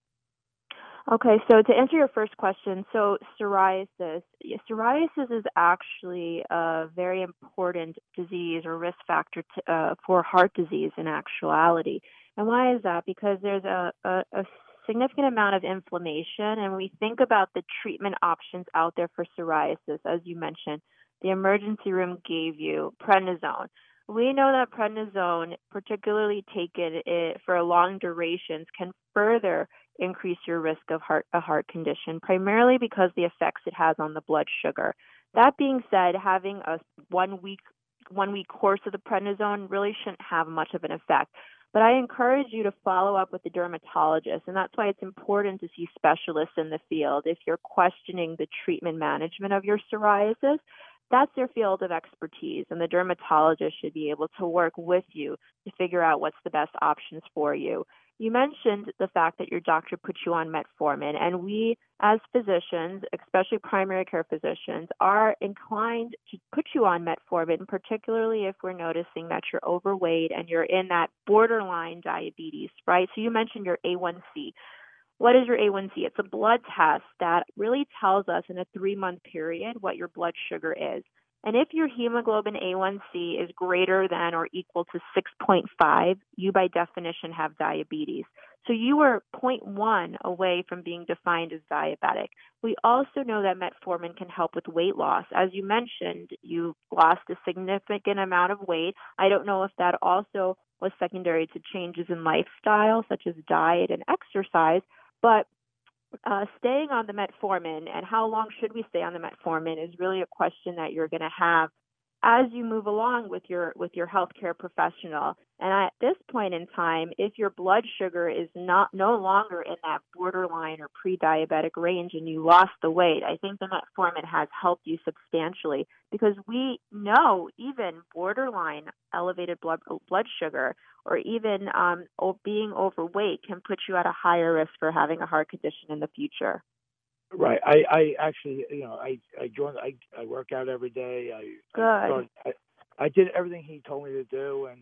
Okay, so to answer your first question, so psoriasis. Psoriasis is actually a very important disease or risk factor to, uh, for heart disease in actuality. And why is that? Because there's a, a, a significant amount of inflammation, and we think about the treatment options out there for psoriasis, as you mentioned. The emergency room gave you prednisone. We know that prednisone, particularly taken it for long durations, can further increase your risk of heart a heart condition, primarily because the effects it has on the blood sugar. That being said, having a one week one week course of the prednisone really shouldn't have much of an effect. But I encourage you to follow up with the dermatologist, and that's why it's important to see specialists in the field. If you're questioning the treatment management of your psoriasis, that's their field of expertise, and the dermatologist should be able to work with you to figure out what's the best options for you. You mentioned the fact that your doctor put you on metformin, and we as physicians, especially primary care physicians, are inclined to put you on metformin, particularly if we're noticing that you're overweight and you're in that borderline diabetes, right? So you mentioned your A one C. What is your A one C? It's a blood test that really tells us in a three-month period what your blood sugar is. And if your hemoglobin A one C is greater than or equal to six point five, you by definition have diabetes. So you are zero point one away from being defined as diabetic. We also know that metformin can help with weight loss. As you mentioned, you lost a significant amount of weight. I don't know if that also was secondary to changes in lifestyle, such as diet and exercise, but Uh, staying on the metformin and how long should we stay on the metformin is really a question that you're going to have as you move along with your with your healthcare professional. And at this point in time, if your blood sugar is not no longer in that borderline or pre-diabetic range and you lost the weight, I think the metformin has helped you substantially, because we know even borderline elevated blood blood sugar or even um, being overweight can put you at a higher risk for having a heart condition in the future. Right. I, I actually, you know, I, I joined, I, I work out every day. I, Good. I, started, I, I did everything he told me to do. And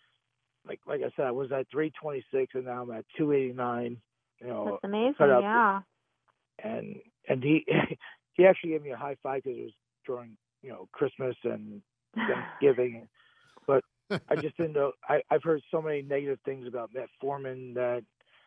like, like I said, I was at three twenty-six and now I'm at two eighty-nine, you know. That's amazing. Yeah. The, and, and he, he actually gave me a high five because it was during, you know, Christmas and Thanksgiving. But I just didn't know. I, I've heard so many negative things about metformin that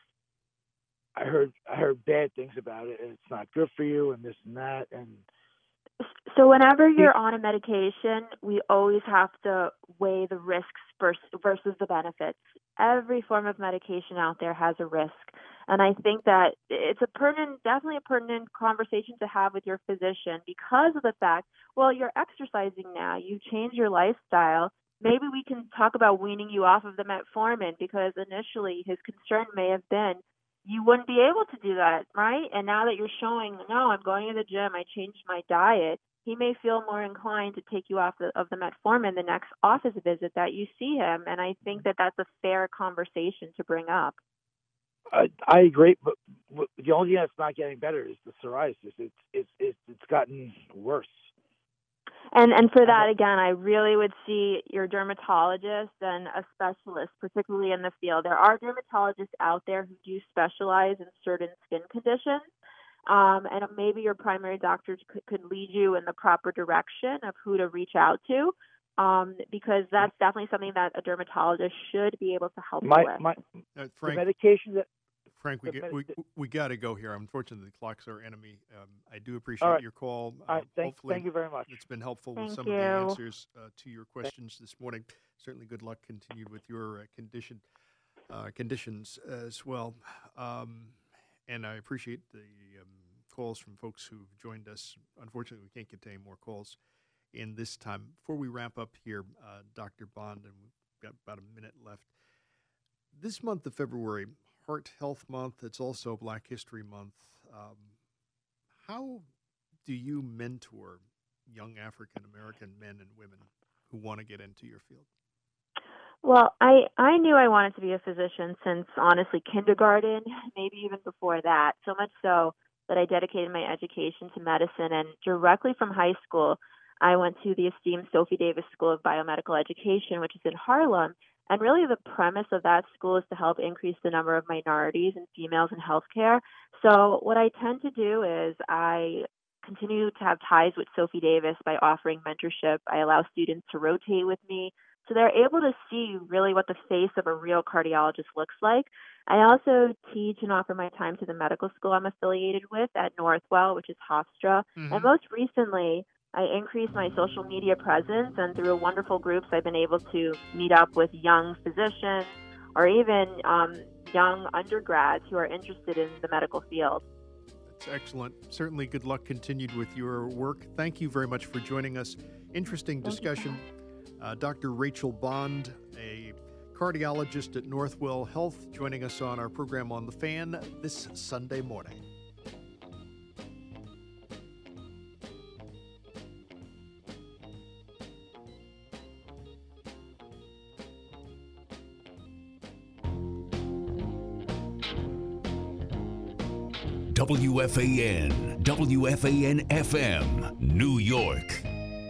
I heard I heard bad things about it, and it's not good for you, and this and that. And so, whenever you're on a medication, we always have to weigh the risks versus the benefits. Every form of medication out there has a risk, and I think that it's a pertinent, definitely a pertinent conversation to have with your physician because of the fact, well, you're exercising now, you've changed your lifestyle. Maybe we can talk about weaning you off of the metformin, because initially his concern may have been you wouldn't be able to do that, right? And now that you're showing, no, I'm going to the gym, I changed my diet, he may feel more inclined to take you off the, of the metformin the next office visit that you see him. And I think that that's a fair conversation to bring up. I, I agree, but the only thing that's not getting better is the psoriasis. It's it's it's, it's gotten worse. And and for that, again, I really would see your dermatologist and a specialist, particularly in the field. There are dermatologists out there who do specialize in certain skin conditions, um, and maybe your primary doctor could, could lead you in the proper direction of who to reach out to, um, because that's definitely something that a dermatologist should be able to help My you with. my Uh, Frank, the medication that. Frank, we the get, medi- we we got to go here. Unfortunately, the clock's our enemy. Um, I do appreciate All right. your call. All right, Um, thank, hopefully thank you very much. It's been helpful Thank with some you. of the answers uh, to your questions this morning. Certainly, good luck continued with your uh, condition uh, conditions as well. Um, and I appreciate the um, calls from folks who've joined us. Unfortunately, we can't get to any more calls in this time. Before we wrap up here, uh, Doctor Bond, and we've got about a minute left. This month of February, Heart Health Month. It's also Black History Month. Um, how do you mentor young African American men and women who want to get into your field? Well, I, I knew I wanted to be a physician since, honestly, kindergarten, maybe even before that, so much so that I dedicated my education to medicine. And directly from high school, I went to the esteemed Sophie Davis School of Biomedical Education, which is in Harlem. And really the premise of that school is to help increase the number of minorities and females in healthcare. So what I tend to do is I continue to have ties with Sophie Davis by offering mentorship. I allow students to rotate with me, so they're able to see really what the face of a real cardiologist looks like. I also teach and offer my time to the medical school I'm affiliated with at Northwell, which is Hofstra. Mhm. And most recently, I increased my social media presence, and through wonderful groups, I've been able to meet up with young physicians or even um, young undergrads who are interested in the medical field. That's excellent. Certainly good luck continued with your work. Thank you very much for joining us. Interesting discussion. Uh, Doctor Rachel Bond, a cardiologist at Northwell Health, joining us on our program On the Fan this Sunday morning. W F A N, W F A N F M, New York.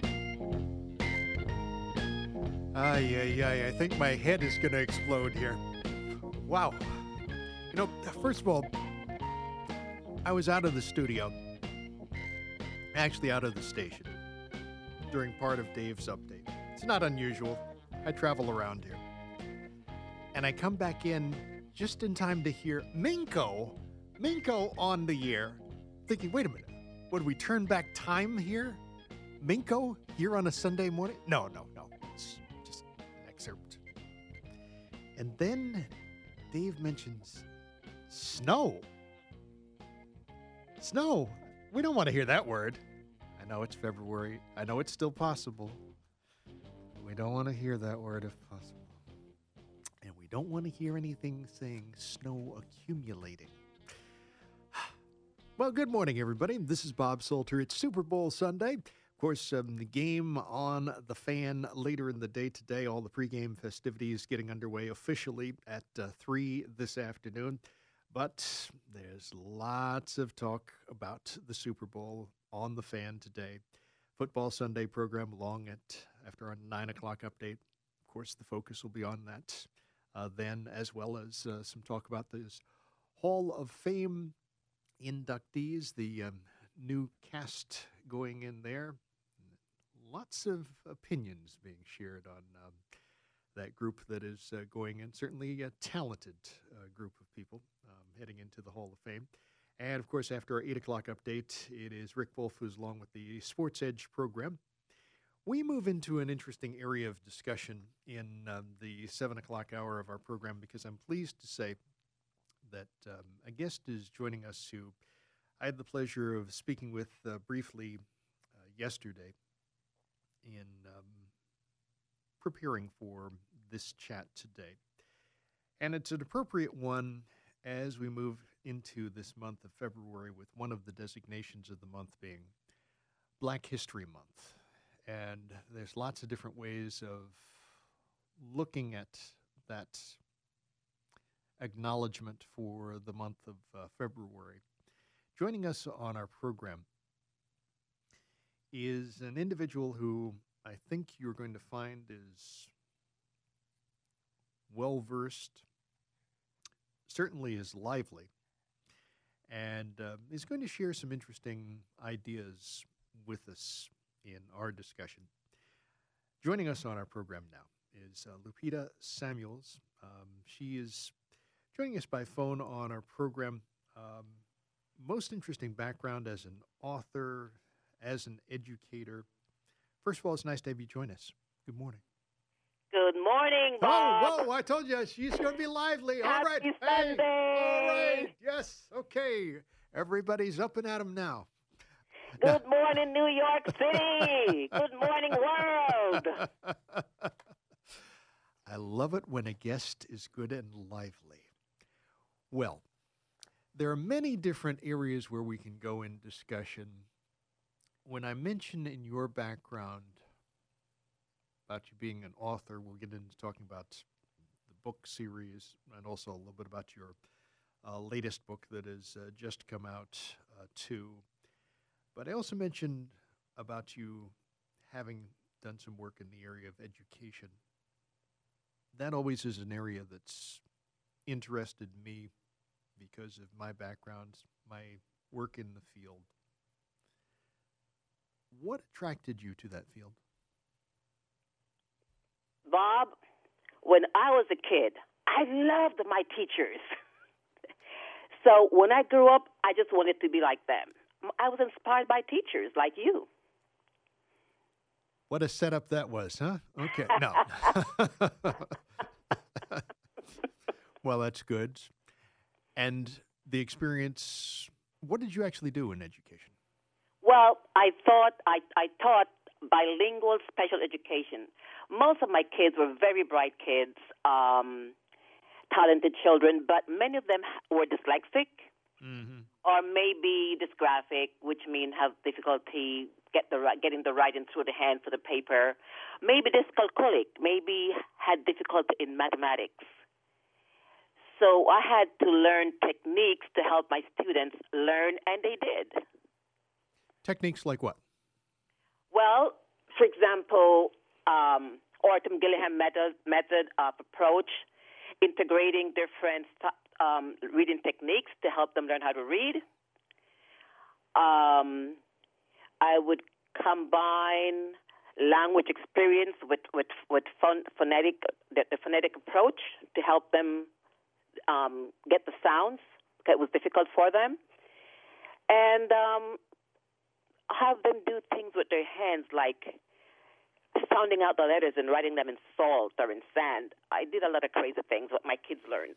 Ay, ay, ay, I think my head is going to explode here. Wow. You know, first of all, I was out of the studio, actually out of the station, during part of Dave's update. It's not unusual. I travel around here. And I come back in just in time to hear Minko, Minko on the air, thinking, wait a minute, would we turn back time here? Minko here on a Sunday morning? No, no, no. It's just an excerpt. And then Dave mentions snow. Snow. We don't want to hear that word. I know it's February. I know it's still possible. We don't want to hear that word if possible. And we don't want to hear anything saying snow accumulating. Well, good morning, everybody. This is Bob Salter. It's Super Bowl Sunday. Of course, um, the game on the Fan later in the day today. All the pregame festivities getting underway officially at uh, three this afternoon. But there's lots of talk about the Super Bowl on the Fan today. Football Sunday program along at after our nine o'clock update. Of course, the focus will be on that uh, then, as well as uh, some talk about those Hall of Fame inductees, the um, new cast going in there. Lots of opinions being shared on um, that group that is uh, going in. Certainly a talented uh, group of people um, heading into the Hall of Fame. And, of course, after our eight o'clock update, it is Rick Wolf who's along with the Sports Edge program. We move into an interesting area of discussion in um, the seven o'clock hour of our program because I'm pleased to say that um, a guest is joining us who I had the pleasure of speaking with uh, briefly uh, yesterday in um, preparing for this chat today. And it's an appropriate one as we move into this month of February with one of the designations of the month being Black History Month. And there's lots of different ways of looking at that acknowledgement for the month of uh, February. Joining us on our program is an individual who I think you're going to find is well-versed, certainly is lively, and uh, is going to share some interesting ideas with us in our discussion. Joining us on our program now is uh, Lupita Samuels. Um, she is joining us by phone on our program. Um, most interesting background as an author, as an educator. First of all, it's nice to have you join us. Good morning. Good morning, Bob. Oh, whoa, I told you, she's going to be lively. Happy all right. Sunday. Hey, all right. Yes. Okay. Everybody's up and at 'em now. Good morning, New York City. Good morning, world. I love it when a guest is good and lively. Well, there are many different areas where we can go in discussion. When I mention in your background about you being an author, we'll get into talking about the book series and also a little bit about your uh, latest book that has uh, just come out uh, too. But I also mentioned about you having done some work in the area of education. That always is an area that's interested me because of my background, my work in the field. What attracted you to that field? Bob, when I was a kid, I loved my teachers. So when I grew up, I just wanted to be like them. I was inspired by teachers like you. What a setup that was, huh? Okay, no. Well, that's good. And the experience, what did you actually do in education? Well, I thought I, I taught bilingual special education. Most of my kids were very bright kids, um, talented children, but many of them were dyslexic. Mm-hmm. Or maybe dysgraphic, which means have difficulty get the getting the writing through the hand for the paper. Maybe dyscalculic, maybe had difficulty in mathematics. So I had to learn techniques to help my students learn, and they did. Techniques like what? Well, for example, um, Orton Gillingham method, method of approach, integrating different um, reading techniques to help them learn how to read. Um, I would combine language experience with with with phon- phonetic the, the phonetic approach to help them um, get the sounds that was difficult for them, and um, have them do things with their hands like sounding out the letters and writing them in salt or in sand. I did a lot of crazy things what my kids learned.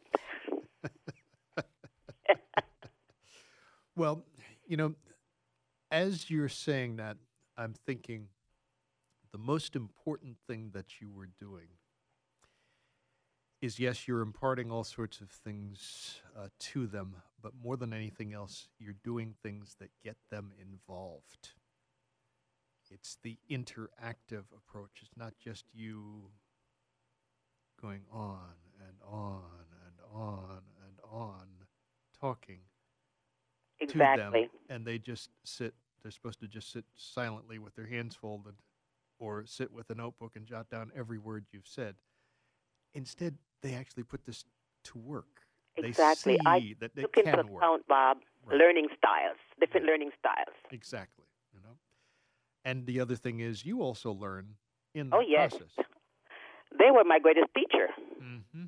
Well, you know, as you're saying that, I'm thinking the most important thing that you were doing is, yes, you're imparting all sorts of things uh, to them, but more than anything else, you're doing things that get them involved. It's the interactive approach. It's not just you going on and on and on and on talking exactly. to them, and they just sit. They're supposed to just sit silently with their hands folded or sit with a notebook and jot down every word you've said. Instead, they actually put this to work. Exactly. They see I that they took can into work. account, Bob, Right. learning styles, different learning styles. Exactly. You know, and the other thing is, you also learn in the Oh, yes. process. They were my greatest teacher. Mm-hmm.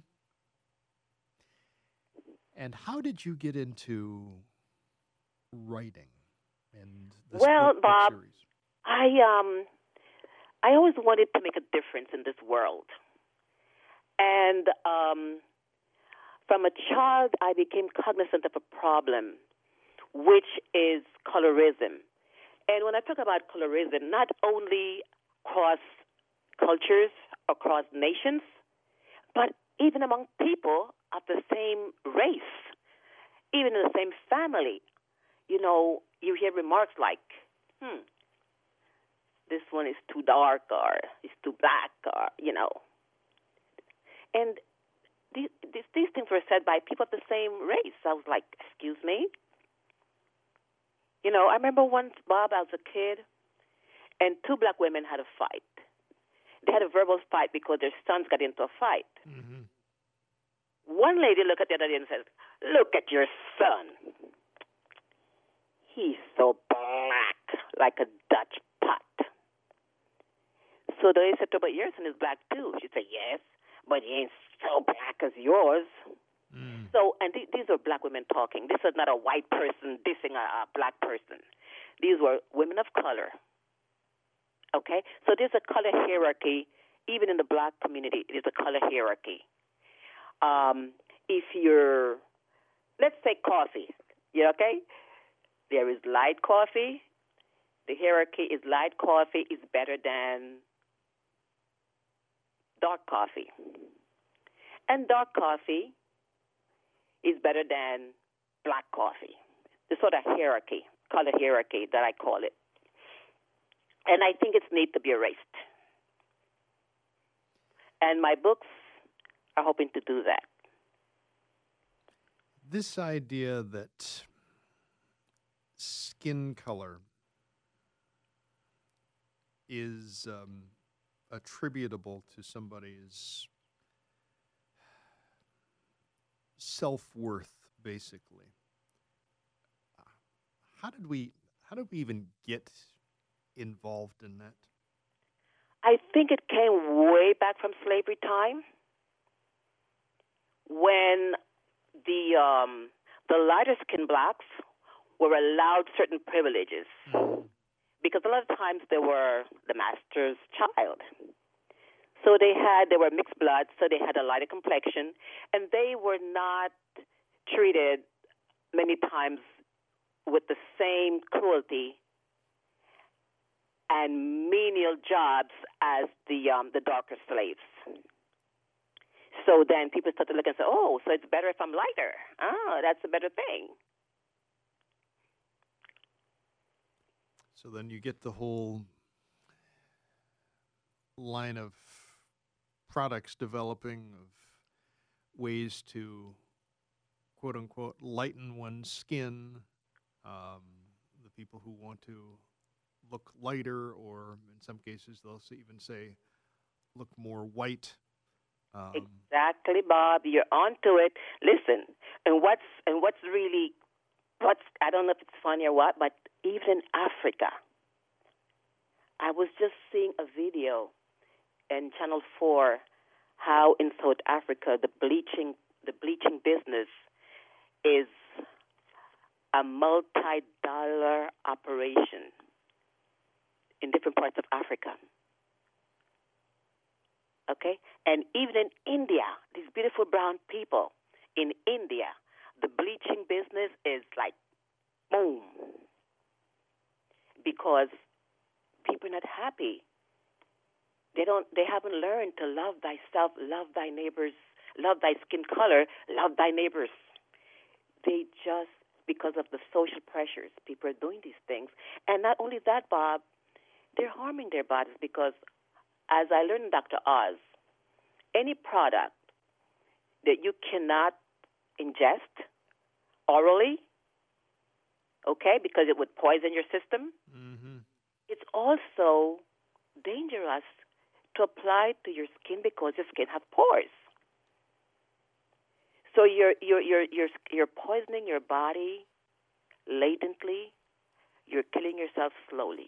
And how did you get into writing and this Well, book, book Bob, series? I um, I always wanted to make a difference in this world, and um, from a child, I became cognizant of a problem, which is colorism. And when I talk about colorism, not only across cultures, across nations, but even among people of the same race, even in the same family. You know, you hear remarks like, hmm, this one is too dark or it's too black or, you know. And these, these these things were said by people of the same race. I was like, excuse me? You know, I remember once, Bob, I was a kid, and two black women had a fight. They had a verbal fight because their sons got into a fight. Mm-hmm. One lady looked at the other lady and said, look at your son. He's so black, like a Dutch pot. So they said to her, but your son is black too. She said, yes, but he ain't so black as yours. Mm. So, and th- these are black women talking. This is not a white person dissing a, a black person. These were women of color. Okay? So there's a color hierarchy. Even in the black community, there's a color hierarchy. Um, if you're, let's say coffee, you okay? There is light coffee. The hierarchy is light coffee is better than dark coffee. And dark coffee is better than black coffee. The sort of hierarchy, color hierarchy that I call it. And I think it's need to be erased. And my books are hoping to do that. This idea that skin color is um, attributable to somebody's self-worth, basically. How did we? How did we even get involved in that? I think it came way back from slavery time, when the um, the lighter skinned blacks were allowed certain privileges, mm. because a lot of times they were the master's child. So they had they were mixed blood, so they had a lighter complexion, and they were not treated many times with the same cruelty and menial jobs as the um, the darker slaves. So then people start to look and say, oh, so it's better if I'm lighter. Oh, that's a better thing. So then you get the whole line of products developing of ways to, quote unquote, lighten one's skin. Um, the people who want to look lighter, or in some cases they'll even say look more white. Um, exactly, Bob. You're onto it. Listen, and what's and what's really what's I don't know if it's funny or what, but even in Africa, I was just seeing a video in Channel Four how in South Africa the bleaching the bleaching business is a multi-dollar operation in different parts of Africa. Okay? And even in India, these beautiful brown people in India, the bleaching business is like boom. Because people are not happy. They don't they haven't learned to love thyself, love thy neighbors, love thy skin color, love thy neighbors. They just, because of the social pressures, people are doing these things. And not only that, Bob, they're harming their bodies because, as I learned in Doctor Oz, any product that you cannot ingest orally, okay, because it would poison your system, mm-hmm. it's also dangerous to apply to your skin because your skin has pores. So you're you're you're you're you're poisoning your body latently. You're killing yourself slowly.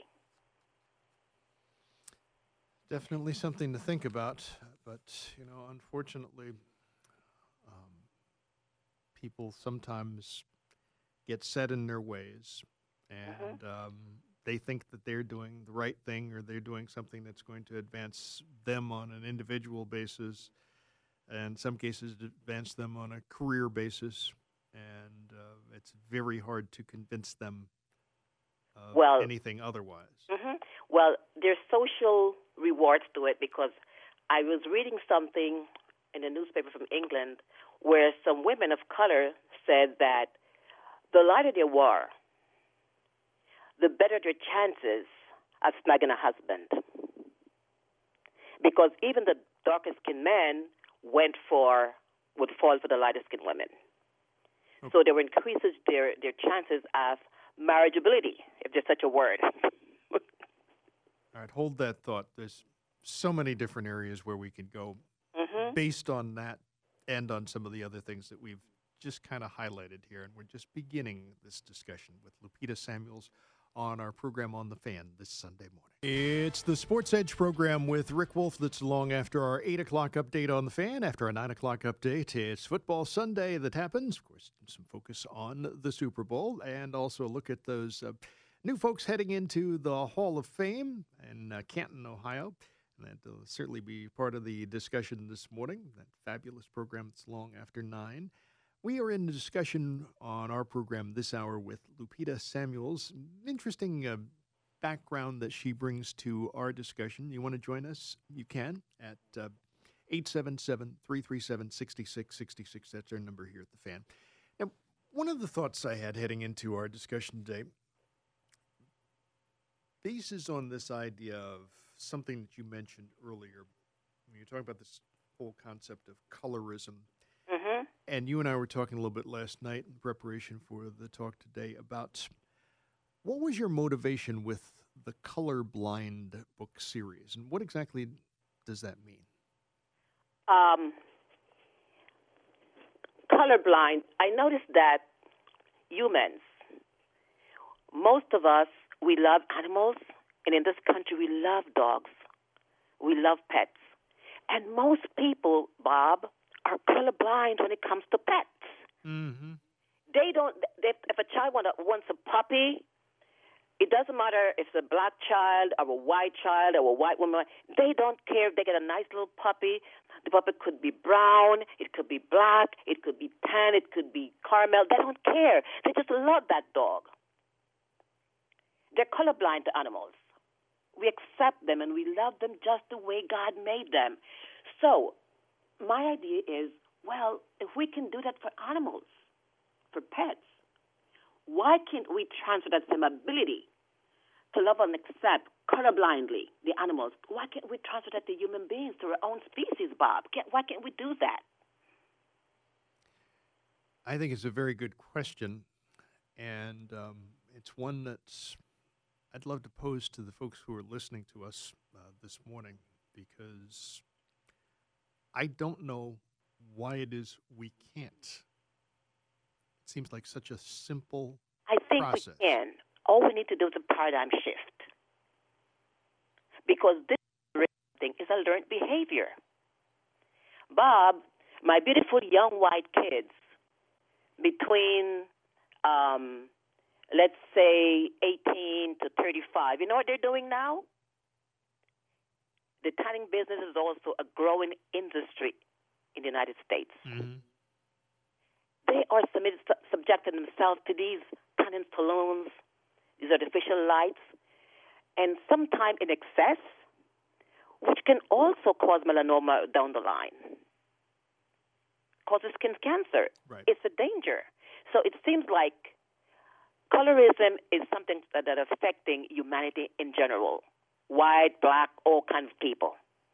Definitely something to think about, but you know, unfortunately, um, people sometimes get set in their ways, and mm-hmm. um, they think that they're doing the right thing, or they're doing something that's going to advance them on an individual basis, and in some cases advance them on a career basis, and uh, it's very hard to convince them of well, anything otherwise. Mm-hmm. Well, there's social rewards to it, because I was reading something in a newspaper from England where some women of color said that the lighter they were, the better their chances of snagging a husband. Because even the darker skinned men went for would fall for the lighter-skinned women. Okay. So there increases their, their chances of marriageability, if there's such a word. All right, hold that thought. There's so many different areas where we could go mm-hmm. based on that and on some of the other things that we've just kind of highlighted here. And we're just beginning this discussion with Lupita Samuels on our program On the Fan this Sunday morning. It's the Sports Edge program with Rick Wolf that's long after our eight o'clock update on the Fan. After our nine o'clock update, it's Football Sunday that happens. Of course, some focus on the Super Bowl and also a look at those uh, new folks heading into the Hall of Fame in uh, Canton, Ohio. And that will certainly be part of the discussion this morning, that fabulous program that's long after nine. We are in a discussion on our program this hour with Lupita Samuels. Interesting uh, background that she brings to our discussion. You want to join us? You can at uh, eight seven seven, three three seven, six six six six. That's our number here at the Fan. Now, one of the thoughts I had heading into our discussion today bases on this idea of something that you mentioned earlier. When you talk about this whole concept of colorism. Mm-hmm. And you and I were talking a little bit last night in preparation for the talk today about what was your motivation with the Colorblind book series, and what exactly does that mean? Um, colorblind, I noticed that humans, most of us, we love animals, and in this country we love dogs. We love pets. And most people, Bob, are colorblind when it comes to pets. Mm-hmm. They don't. If, if a child want a, wants a puppy, it doesn't matter if it's a black child or a white child or a white woman. They don't care if they get a nice little puppy. The puppy could be brown, it could be black, it could be tan, it could be caramel. They don't care. They just love that dog. They're colorblind to animals. We accept them and we love them just the way God made them. So my idea is, well, if we can do that for animals, for pets, why can't we transfer that same ability to love and accept colorblindly the animals? Why can't we transfer that to human beings, to our own species, Bob? Can't, why can't we do that? I think it's a very good question, and um, it's one that's I'd love to pose to the folks who are listening to us uh, this morning, because I don't know why it is we can't. It seems like such a simple I think process. we can. All we need to do is a paradigm shift. Because this thing is a learned behavior. Bob, my beautiful young white kids, between, um, let's say, eighteen to thirty-five, you know what they're doing now? The tanning business is also a growing industry in the United States. Mm-hmm. They are submitted, subjecting themselves to these tanning salons, these artificial lights, and sometimes in excess, which can also cause melanoma down the line, causes skin cancer. Right. It's a danger. So it seems like colorism is something that, that is affecting humanity in general. White, black, all kinds of people.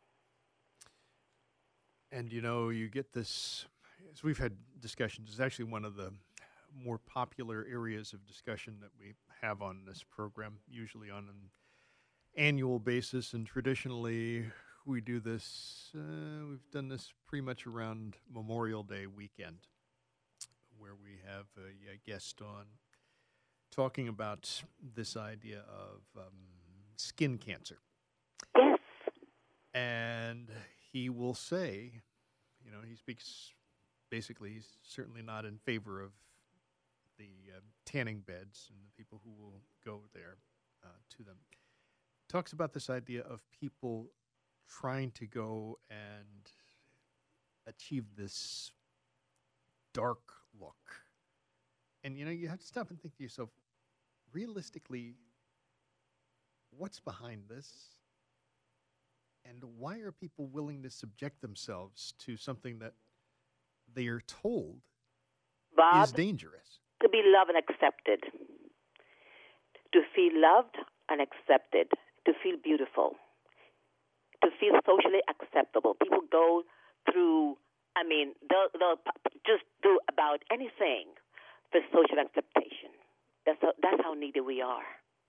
And, you know, you get this, as we've had discussions, it's actually one of the more popular areas of discussion that we have on this program, usually on an annual basis. And traditionally, we do this, uh, we've done this pretty much around Memorial Day weekend, where we have a, a guest on talking about this idea of um, skin cancer. Yes. And he will say, you know, he speaks, basically, he's certainly not in favor of the uh, tanning beds and the people who will go there uh, to them. Talks about this idea of people trying to go and achieve this dark look. And, you know, you have to stop and think to yourself, realistically, what's behind this? And why are people willing to subject themselves to something that they are told Bob, is dangerous? To be loved and accepted. To feel loved and accepted. To feel beautiful. To feel socially acceptable. People go through I mean, they'll, they'll just do about anything for social acceptation. That's how, that's how needy we are.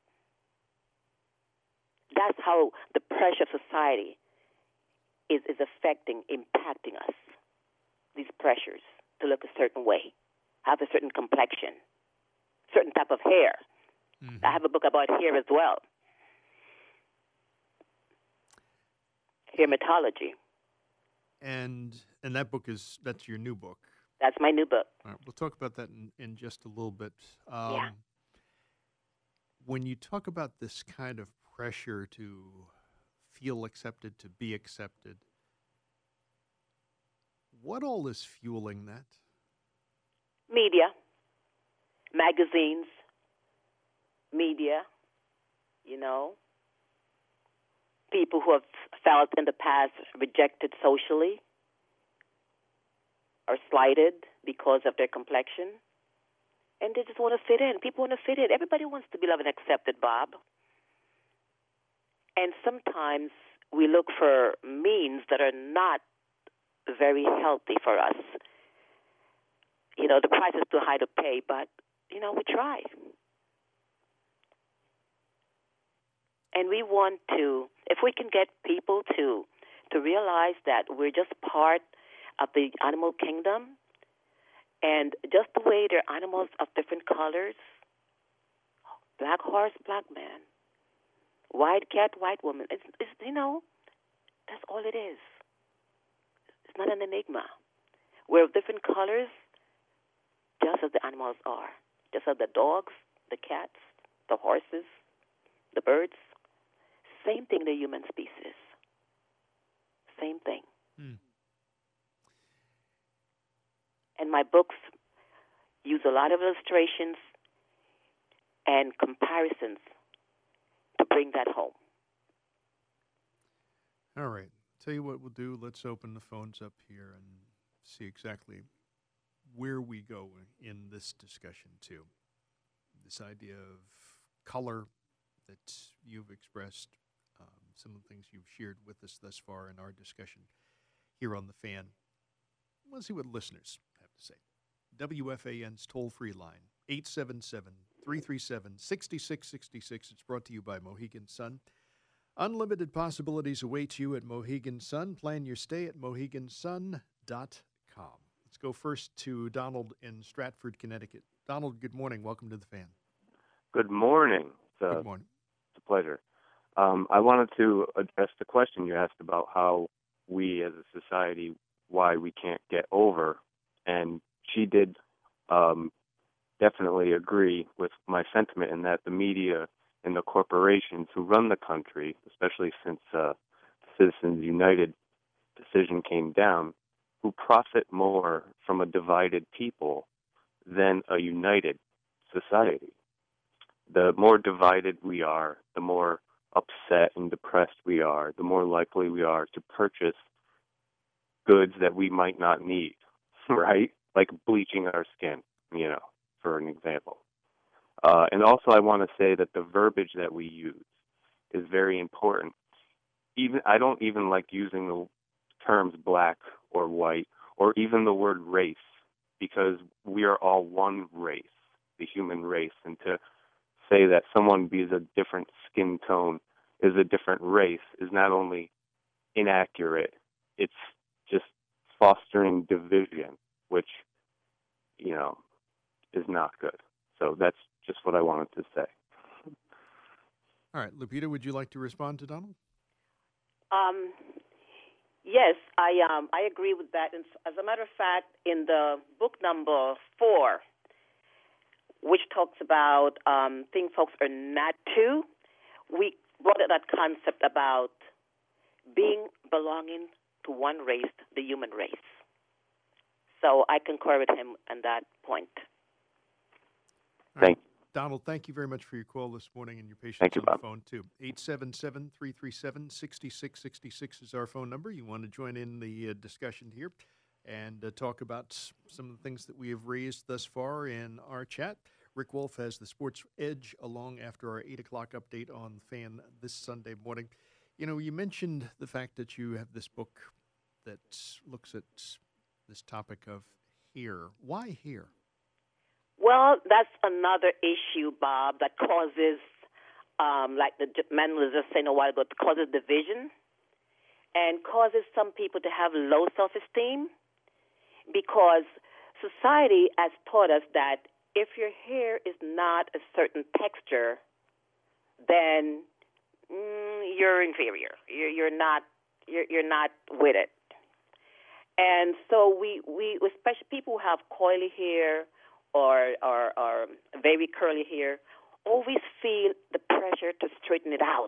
That's how the pressure of society is, is affecting, impacting us. These pressures to look a certain way, have a certain complexion, certain type of hair. Mm-hmm. I have a book about hair as well. Hairmatology. And and that book is, that's your new book. That's my new book. All right, we'll talk about that in, in just a little bit. Um, yeah. When you talk about this kind of pressure to feel accepted, to be accepted, what all is fueling that? Media, magazines, media, you know, people who have felt in the past rejected socially or slighted because of their complexion, and they just want to fit in. People want to fit in. Everybody wants to be loved and accepted, Bob. And sometimes we look for means that are not very healthy for us. You know, the price is too high to pay, but, you know, we try. And we want to, if we can get people to to realize that we're just part of the animal kingdom, and just the way they're animals of different colors, black horse, black man, white cat, white woman, it's, it's you know, that's all it is. It's not an enigma. We're of different colors, just as the animals are, just as the dogs, the cats, the horses, the birds. Same thing, the human species. Same thing. Hmm. And my books use a lot of illustrations and comparisons to bring that home. All right. Tell you what we'll do. Let's open the phones up here and see exactly where we go in this discussion, too. This idea of color that you've expressed, um, some of the things you've shared with us thus far in our discussion here on The Fan. Let's see what listeners have to say. W F A N's toll-free line, eight seven seven, three three seven, six six six six. It's brought to you by Mohegan Sun. Unlimited possibilities await you at Mohegan Sun. Plan your stay at mohegan sun dot com. Let's go first to Donald in Stratford, Connecticut. Donald, good morning. Welcome to The Fan. Good morning. It's a, good morning. It's a pleasure. Um, I wanted to address the question you asked about how we as a society, why we can't get over. And she did um, definitely agree with my sentiment in that the media and the corporations who run the country, especially since uh, Citizens United decision came down, who profit more from a divided people than a united society. The more divided we are, the more upset and depressed we are, the more likely we are to purchase goods that we might not need, right? Like bleaching our skin, you know, for an example. Uh, and also I want to say that the verbiage that we use is very important. Even I don't even like using the terms black or white or even the word race, because we are all one race, the human race. And to say that someone be a different skin tone is a different race is not only inaccurate, it's just fostering division, which, you know, is not good. So that's just what I wanted to say. All right, Lupita, would you like to respond to Donald? Um, yes, I um, I agree with that. And as a matter of fact, in the book number four, which talks about um, things folks are not to, we brought up that concept about being belonging to one race, the human race. So I concur with him on that point. Thank you. Donald, thank you very much for your call this morning and your patience Thank you, on the Bob. phone, too. eight seven seven, three three seven, six six six six is our phone number. You want to join in the uh, discussion here and uh, talk about some of the things that we have raised thus far in our chat. Rick Wolf has the Sports Edge along after our eight o'clock update on the Fan this Sunday morning. You know, you mentioned the fact that you have this book that looks at this topic of hair. Why hair? Well, that's another issue, Bob, that causes, um, like the man was just saying a while ago, it causes division and causes some people to have low self-esteem because society has taught us that if your hair is not a certain texture, then mm, you're inferior. You're, you're not. You're, you're not with it. And so we, we, especially people who have coily hair or, or, or very curly hair, always feel the pressure to straighten it out.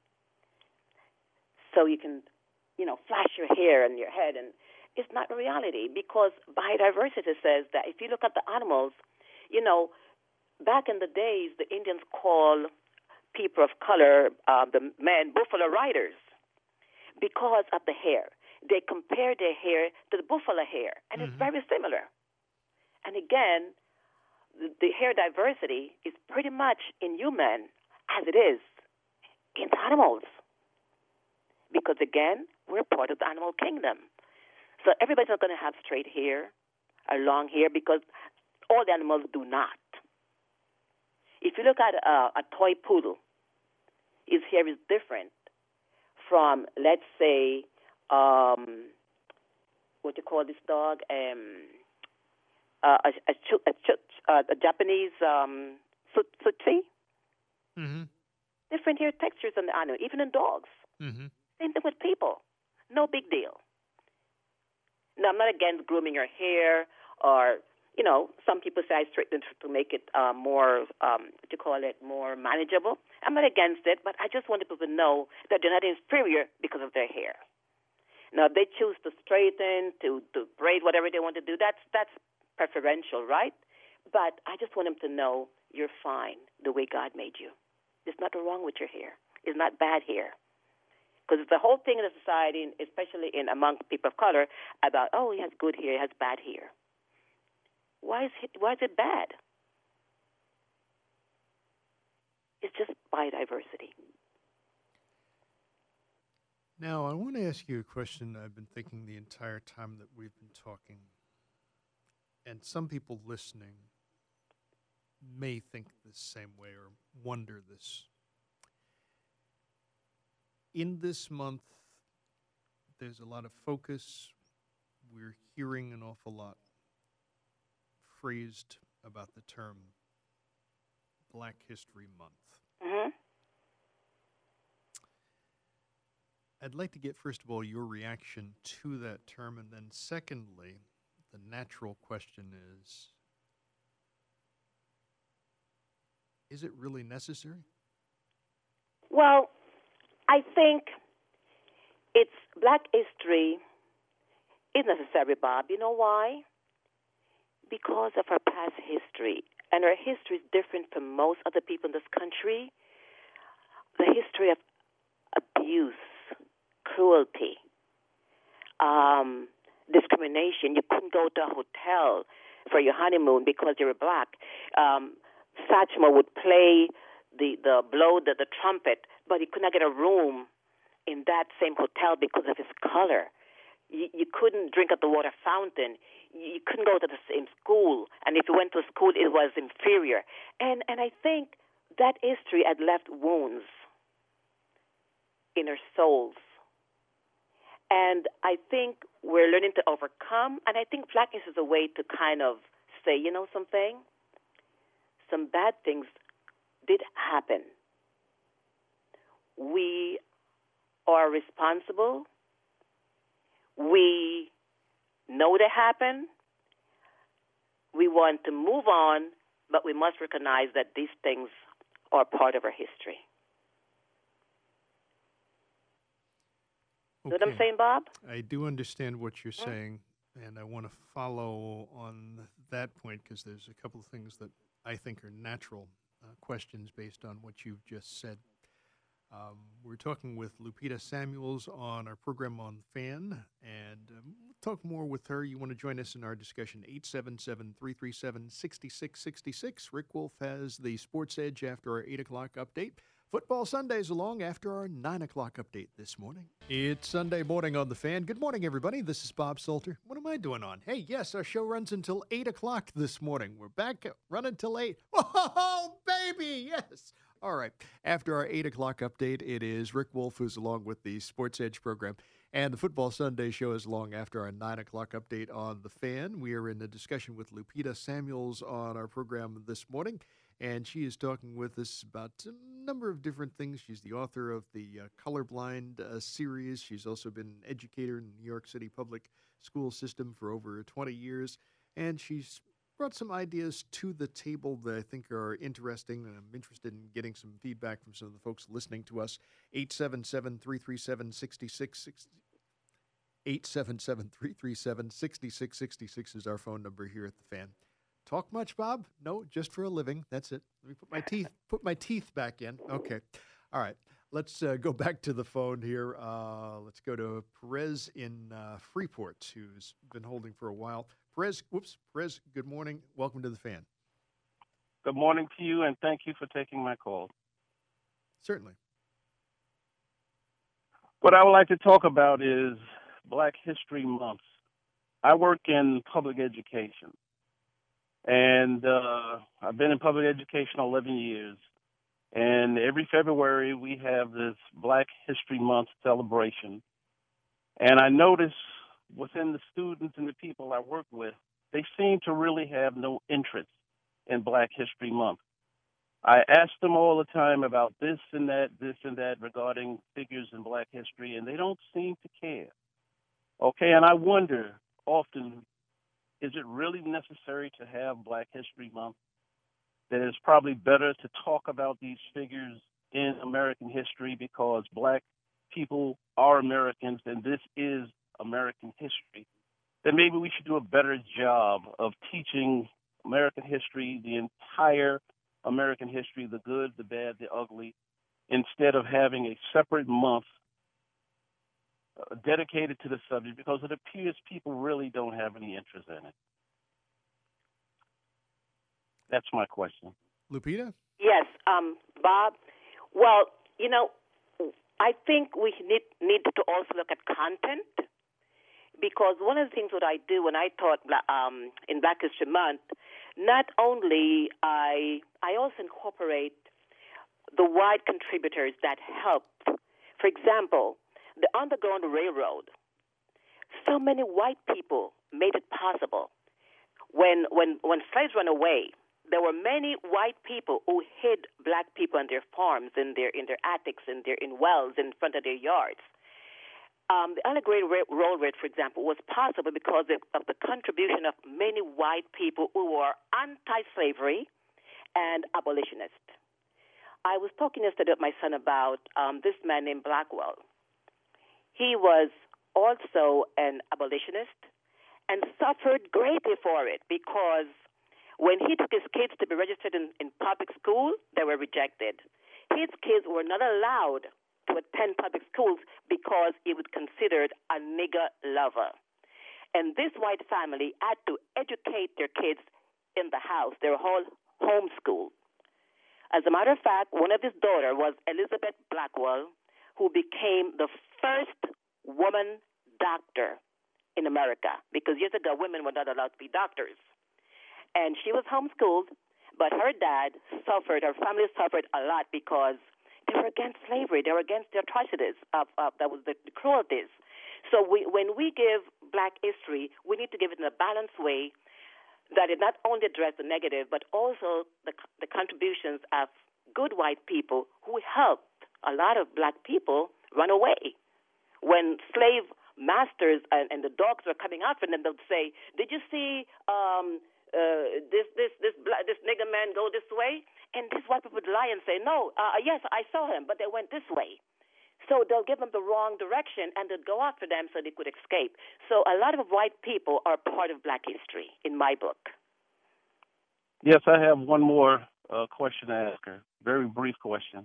So you can, you know, flash your hair and your head, and it's not a reality because biodiversity says that if you look at the animals, you know, back in the days, the Indians call people of color, uh, the men, buffalo riders because of the hair. They compare their hair to the buffalo hair, and mm-hmm. it's very similar. And again, the, the hair diversity is pretty much in human as it is in animals. Because again, we're part of the animal kingdom. So everybody's not going to have straight hair or long hair because all the animals do not. If you look at a, a toy poodle, his hair is different from, let's say, um, what you call this dog, um, uh, a, a, a, a, a Japanese um, Tsutsi. Mm-hmm. Different hair textures in the animal, even in dogs. Mm-hmm. Same thing with people. No big deal. Now, I'm not against grooming your hair or, you know, some people say I straighten it to make it uh, more, um, what you call it, more manageable. I'm not against it, but I just want people to know that they're not inferior because of their hair. Now, if they choose to straighten, to, to braid, whatever they want to do, that's that's preferential, right? But I just want them to know you're fine the way God made you. There's nothing wrong with your hair. It's not bad hair. Because it's the whole thing in the society, especially in among people of color, about, oh, he has good hair, he has bad hair. Why is he, why is it bad? It's just biodiversity. Now, I want to ask you a question I've been thinking the entire time that we've been talking. And some people listening may think the same way or wonder this. In this month, there's a lot of focus. We're hearing an awful lot phrased about the term Black History Month. Mm-hmm. I'd like to get, first of all, your reaction to that term, and then secondly, the natural question is, is it really necessary? Well, I think it's Black history is necessary, Bob. You know why? Because of our past history. And our history is different from most other people in this country. The history of abuse, cruelty, um, discrimination. You couldn't go to a hotel for your honeymoon because you were black. Um, Satchmo would play the, the blow the, the trumpet, but he could not get a room in that same hotel because of his color. You, you couldn't drink at the water fountain. You, you couldn't go to the same school. And if you went to a school, it was inferior. And, and I think that history had left wounds in our souls. And I think we're learning to overcome. And I think blackness is a way to kind of say, you know something? Some bad things did happen. We are responsible. We know they happen. We want to move on, but we must recognize that these things are part of our history. Okay. You know what I'm saying, Bob? I do understand what you're saying, and I want to follow on that point because there's a couple of things that I think are natural uh, questions based on what you've just said. Um, we're talking with Lupita Samuels on our program on Fan, and um, we'll talk more with her. You want to join us in our discussion, eight seven seven, three three seven, six six six six. Rick Wolf has the Sports Edge after our eight o'clock update. Football Sundays along after our nine o'clock update this morning. It's Sunday morning on The Fan. Good morning, everybody. This is Bob Salter. What am I doing on? Hey, yes, our show runs until eight o'clock this morning. We're back running till eight. Oh, baby, yes. All right. After our eight o'clock update, it is Rick Wolf, who's along with the Sports Edge program. And the Football Sunday show is long after our nine o'clock update on The Fan. We are in a discussion with Lupita Samuels on our program this morning. And she is talking with us about a number of different things. She's the author of the uh, Colorblind uh, series. She's also been an educator in the New York City public school system for over twenty years. And she's brought some ideas to the table that I think are interesting, and I'm interested in getting some feedback from some of the folks listening to us. eight seven seven, three three seven, six six six zero. eight seven seven, three three seven, six six six six is our phone number here at The Fan. Talk much, Bob? No, just for a living. That's it. Let me put my teeth put my teeth back in. Okay. All right. Let's uh, go back to the phone here. Uh, let's go to Perez in uh, Freeport, who's been holding for a while. Perez, whoops, Perez, good morning. Welcome to The Fan. Good morning to you, and thank you for taking my call. Certainly. What I would like to talk about is Black History Month. I work in public education. And uh, I've been in public education eleven years. And every February we have this Black History Month celebration. And I notice within the students and the people I work with, they seem to really have no interest in Black History Month. I ask them all the time about this and that, this and that regarding figures in Black history, and they don't seem to care. Okay, and I wonder often, is it really necessary to have Black History Month? That it's probably better to talk about these figures in American history because Black people are Americans and this is American history. Then maybe we should do a better job of teaching American history, the entire American history, the good, the bad, the ugly, instead of having a separate month Uh, dedicated to the subject, because it appears people really don't have any interest in it. That's my question. Lupita? Yes, um, Bob. Well, you know, I think we need, need to also look at content, because one of the things that I do when I taught um, in Black History Month, not only I I also incorporate the wide contributors that helped. For example, the Underground Railroad. So many white people made it possible. When when when slaves ran away, there were many white people who hid black people in their farms, in their in their attics, in their in wells, in front of their yards. Um, the Underground Railroad, for example, was possible because of, of the contribution of many white people who were anti-slavery and abolitionists. I was talking yesterday with my son about um, this man named Blackwell. He was also an abolitionist and suffered greatly for it because when he took his kids to be registered in, in public school, they were rejected. His kids were not allowed to attend public schools because he was considered a nigger lover. And this white family had to educate their kids in the house. They were all homeschooled. As a matter of fact, one of his daughters was Elizabeth Blackwell, who became the first woman doctor in America, because years ago women were not allowed to be doctors. And she was homeschooled, but her dad suffered, her family suffered a lot because they were against slavery. They were against the atrocities of, of that was the, the cruelties. So we, when we give Black history, we need to give it in a balanced way that it not only address the negative, but also the, the contributions of good white people who helped a lot of black people run away. When slave masters and, and the dogs were coming after them, they'd say, "Did you see um, uh, this this this black, this nigger man go this way?" And these white people would lie and say, "No, uh, yes, I saw him, but they went this way." So they'll give them the wrong direction, and they'll go after them so they could escape. So a lot of white people are part of Black history in my book. Yes, I have one more uh, question to ask her. Very brief question.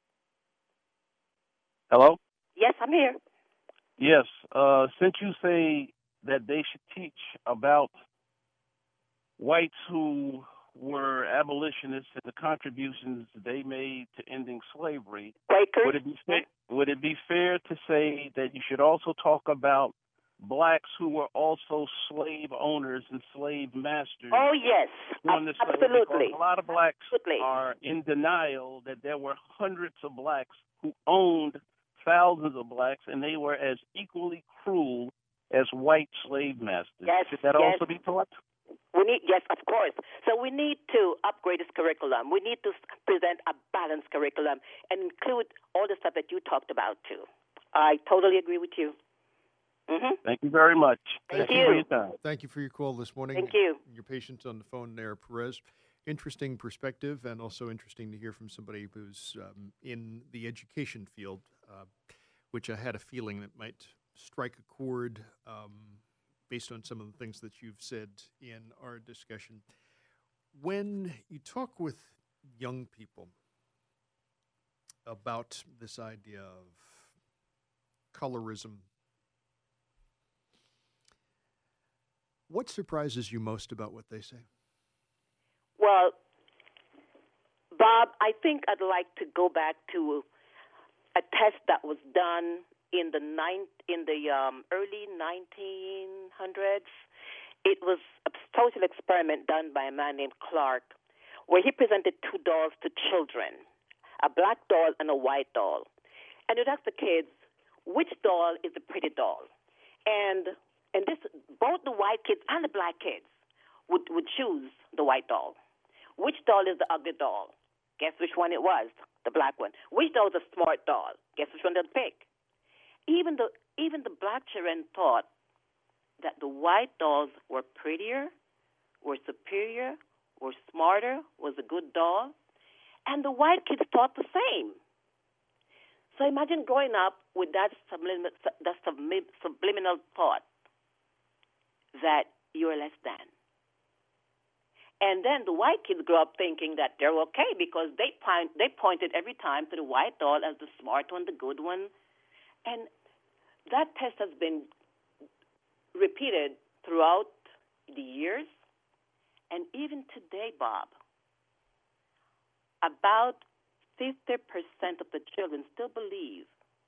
Hello? Yes, I'm here. Yes. Uh, since you say that they should teach about whites who were abolitionists and the contributions they made to ending slavery, Quakers? would it be fa- would it be fair to say that you should also talk about blacks who were also slave owners and slave masters? Oh, yes, during the slave- absolutely. because a lot of blacks absolutely. are in denial that there were hundreds of blacks who owned thousands of blacks, and they were as equally cruel as white slave masters. Yes, Should that yes. also be taught? We need, yes, of course. So we need to upgrade this curriculum. We need to present a balanced curriculum and include all the stuff that you talked about, too. I totally agree with you. Mm-hmm. Thank you very much. Thank Thank you you. for your time. Thank you for your call this morning. Thank you. Your patience on the phone there, Perez. Interesting perspective, and also interesting to hear from somebody who's um, in the education field, uh, which I had a feeling that might strike a chord um, based on some of the things that you've said in our discussion. When you talk with young people about this idea of colorism, what surprises you most about what they say? Well, Bob, I think I'd like to go back to a test that was done in the nine, in the um, early nineteen hundreds. It was a social experiment done by a man named Clark, where he presented two dolls to children, a black doll and a white doll. And it asked the kids, which doll is the pretty doll? And and this, both the white kids and the black kids would, would choose the white doll. Which doll is the ugly doll? Guess which one it was? The black one. Which doll is the smart doll? Guess which one they'd pick? Even the even the black children thought that the white dolls were prettier, were superior, were smarter, was a good doll, and the white kids thought the same. So imagine growing up with that subliminal, that subliminal thought that you're less than. And then the white kids grow up thinking that they're okay because they point, they pointed every time to the white doll as the smart one, the good one. And that test has been repeated throughout the years. And even today, Bob, about fifty percent of the children still believe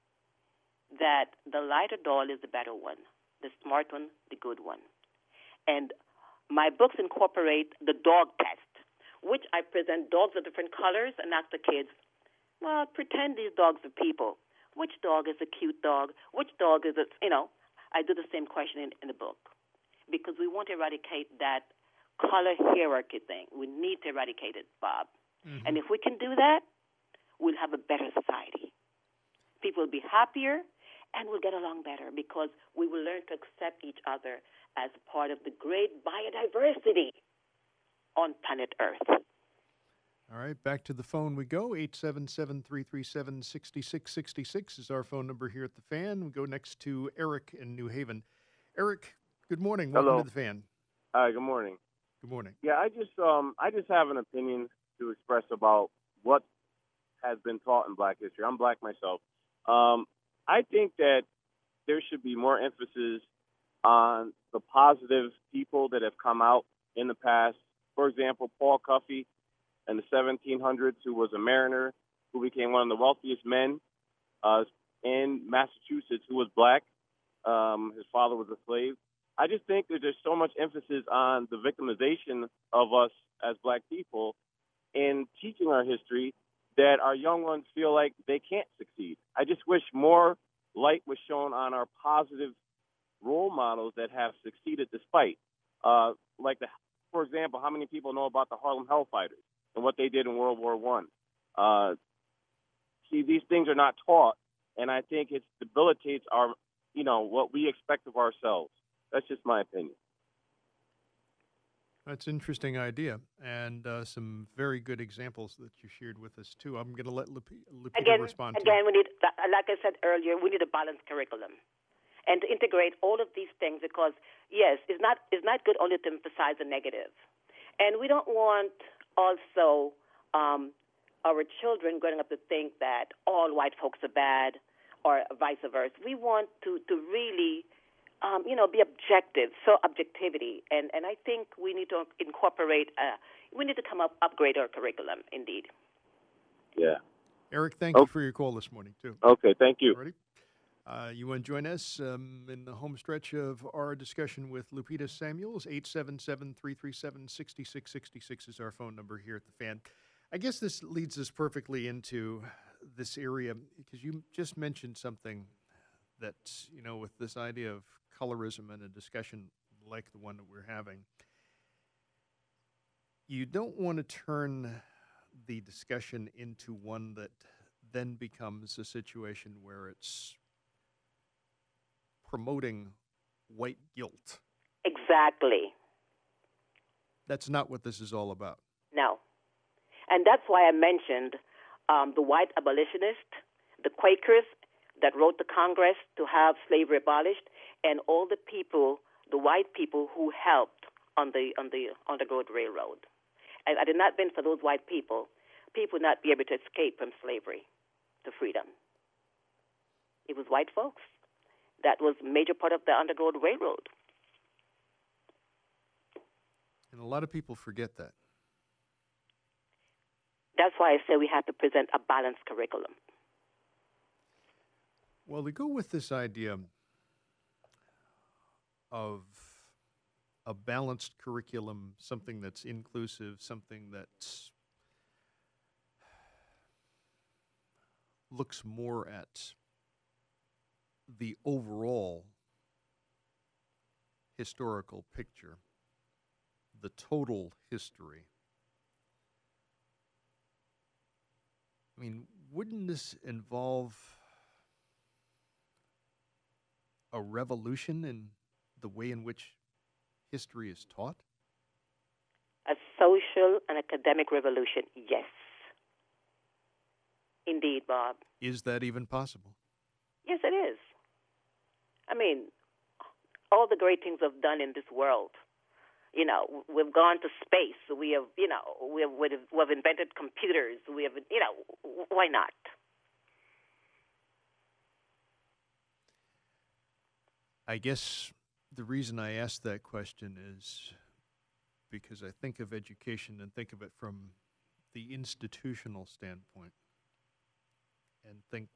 that the lighter doll is the better one, the smart one, the good one. And my books incorporate the dog test, which I present dogs of different colors and ask the kids, well, pretend these dogs are people. Which dog is a cute dog? Which dog is a, you know, I do the same question in, in the book because we want to eradicate that color hierarchy thing. We need to eradicate it, Bob. Mm-hmm. And if we can do that, we'll have a better society. People will be happier and we'll get along better because we will learn to accept each other as part of the great biodiversity on planet Earth. All right, back to the phone we go. eight seven seven, three three seven, six six six six is our phone number here at the Fan. We go next to Eric in New Haven. Eric, good morning. Welcome Hello. to the Fan. Hi, good morning. Good morning. Yeah, I just um I just have an opinion to express about what has been taught in Black history. I'm Black myself. Um, I think that there should be more emphasis on the positive people that have come out in the past. For example, Paul Cuffey in the seventeen hundreds, who was a mariner, who became one of the wealthiest men uh, in Massachusetts, who was Black. Um, his father was a slave. I just think that there's so much emphasis on the victimization of us as Black people in teaching our history that our young ones feel like they can't succeed. I just wish more light was shown on our positive role models that have succeeded despite. Uh, like, the, for example, how many people know about the Harlem Hellfighters and what they did in World War One? Uh, see, these things are not taught, and I think it debilitates our, you know, what we expect of ourselves. That's just my opinion. That's an interesting idea, and uh, some very good examples that you shared with us, too. I'm going to let Lup- Lupita again, respond to Again, we need, like I said earlier, we need a balanced curriculum and to integrate all of these things because, yes, it's not, it's not good only to emphasize the negative. And we don't want also um, our children growing up to think that all white folks are bad or vice versa. We want to, to really um, you know, be objective, so objectivity. And, and I think we need to incorporate, uh, we need to come up, upgrade our curriculum, indeed. Yeah. Eric, thank oh. you for your call this morning, too. Okay, thank you. Ready? Uh, you want to join us um, in the home stretch of our discussion with Lupita Samuels? eight seven seven, three three seven, six six six six is our phone number here at the Fan. I guess this leads us perfectly into this area, because you just mentioned something that, you know, with this idea of colorism and a discussion like the one that we're having, you don't want to turn the discussion into one that then becomes a situation where it's promoting white guilt. Exactly. That's not what this is all about. No. And that's why I mentioned um, the white abolitionists, the Quakers that wrote to Congress to have slavery abolished, and all the people, the white people who helped on the on the Underground Railroad. And had it not been for those white people, people would not be able to escape from slavery to freedom. It was white folks. That was a major part of the Underground Railroad. And a lot of people forget that. That's why I say we have to present a balanced curriculum. Well, to go with this idea of a balanced curriculum, something that's inclusive, something that looks more at the overall historical picture, the total history. I mean, wouldn't this involve a revolution in the way in which history is taught? A social and academic revolution, yes. Indeed, Bob. Is that even possible? Yes, it is. I mean, all the great things we've done in this world. You know, we've gone to space. We have, you know, we have, we have, we have invented computers. We have, you know, why not? I guess the reason I asked that question is because I think of education and think of it from the institutional standpoint, and think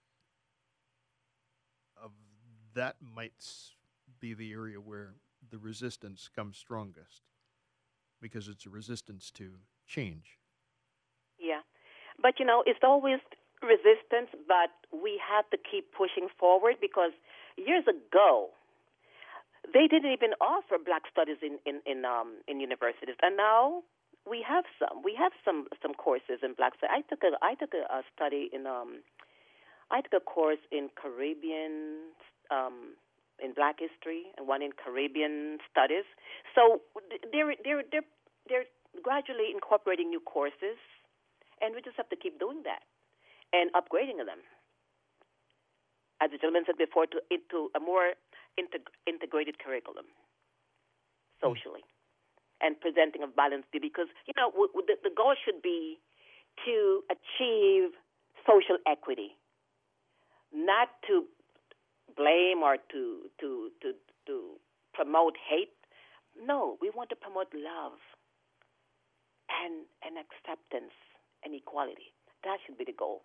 of that might be the area where the resistance comes strongest, because it's a resistance to change. Yeah. But, you know, it's always resistance, but we have to keep pushing forward, because years ago, they didn't even offer black studies in, in, in, um, in universities. And now we have some. We have some, some courses in black studies. I took a, I took a, a study in, um, I took a course in Caribbean, um, in Black history, and one in Caribbean studies. So they're they're they're they're gradually incorporating new courses, and we just have to keep doing that and upgrading them. As the gentleman said before, to into a more integ- integrated curriculum, socially, mm. and presenting a balanced view. Because you know w- w- the, the goal should be to achieve social equity, not to blame or to, to to to promote hate. No, we want to promote love and and acceptance and equality. That should be the goal.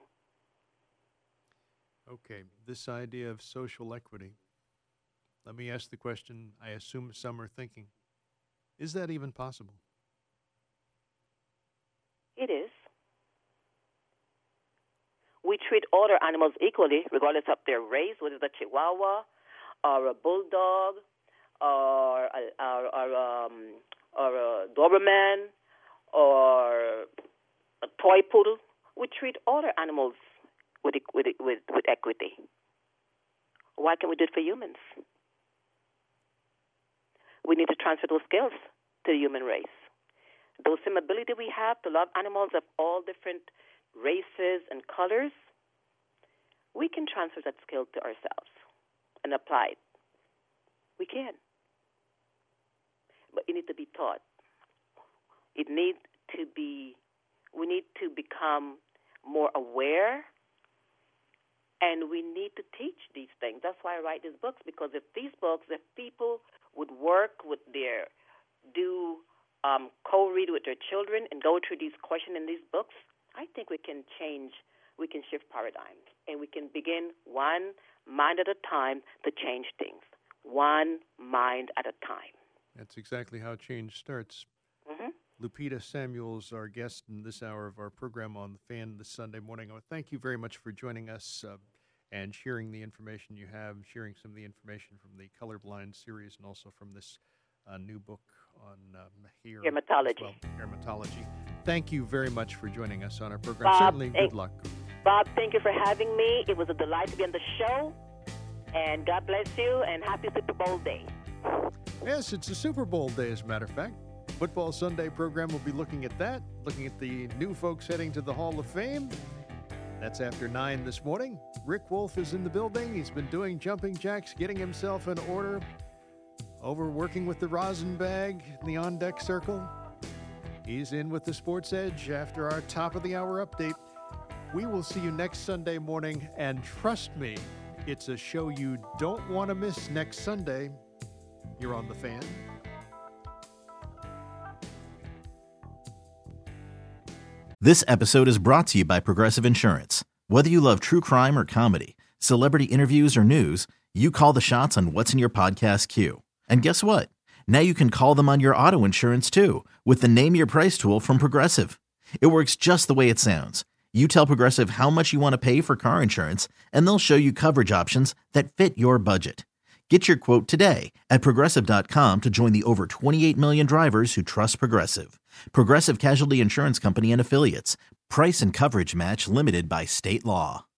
Okay, this idea of social equity. Let me ask the question I assume some are thinking. Is that even possible? It is. We treat all our animals equally, regardless of their race, whether it's a Chihuahua or a Bulldog or a, or, or, um, or a Doberman or a toy poodle. We treat all our animals with, with, with, with equity. Why can't we do it for humans? We need to transfer those skills to the human race. Those same ability we have to love animals of all different races and colors, we can transfer that skill to ourselves and apply it. We can. But it needs to be taught. It needs to be, we need to become more aware And we need to teach these things. That's why I write these books, because if these books, if people would work with their, do um, co-read with their children and go through these questions in these books, I think we can change, we can shift paradigms, and we can begin one mind at a time to change things. One mind at a time. That's exactly how change starts. Mm-hmm. Lupita Samuels, our guest in this hour of our program on The Fan this Sunday morning. I want to thank you very much for joining us uh, and sharing the information you have, sharing some of the information from the Colorblind series and also from this uh, new book on um, hair. Dermatology. Well, dermatology. Thank you very much for joining us on our program. Bob, Certainly, hey, good luck. Bob, thank you for having me. It was a delight to be on the show. And God bless you, and happy Super Bowl day. Yes, it's a Super Bowl day, as a matter of fact. Football Sunday program will be looking at that, looking at the new folks heading to the Hall of Fame. That's after nine this morning. Rick Wolf is in the building. He's been doing jumping jacks, getting himself in order, over working with the rosin bag in the on-deck circle. He's in with the Sports Edge after our top-of-the-hour update. We will see you next Sunday morning, and trust me, it's a show you don't want to miss next Sunday. You're on The Fan. This episode is brought to you by Progressive Insurance. Whether you love true crime or comedy, celebrity interviews or news, you call the shots on what's in your podcast queue. And guess what? Now you can call them on your auto insurance too with the Name Your Price tool from Progressive. It works just the way it sounds. You tell Progressive how much you want to pay for car insurance, and they'll show you coverage options that fit your budget. Get your quote today at Progressive dot com to join the over twenty-eight million drivers who trust Progressive. Progressive Casualty Insurance Company and Affiliates. Price and coverage match limited by state law.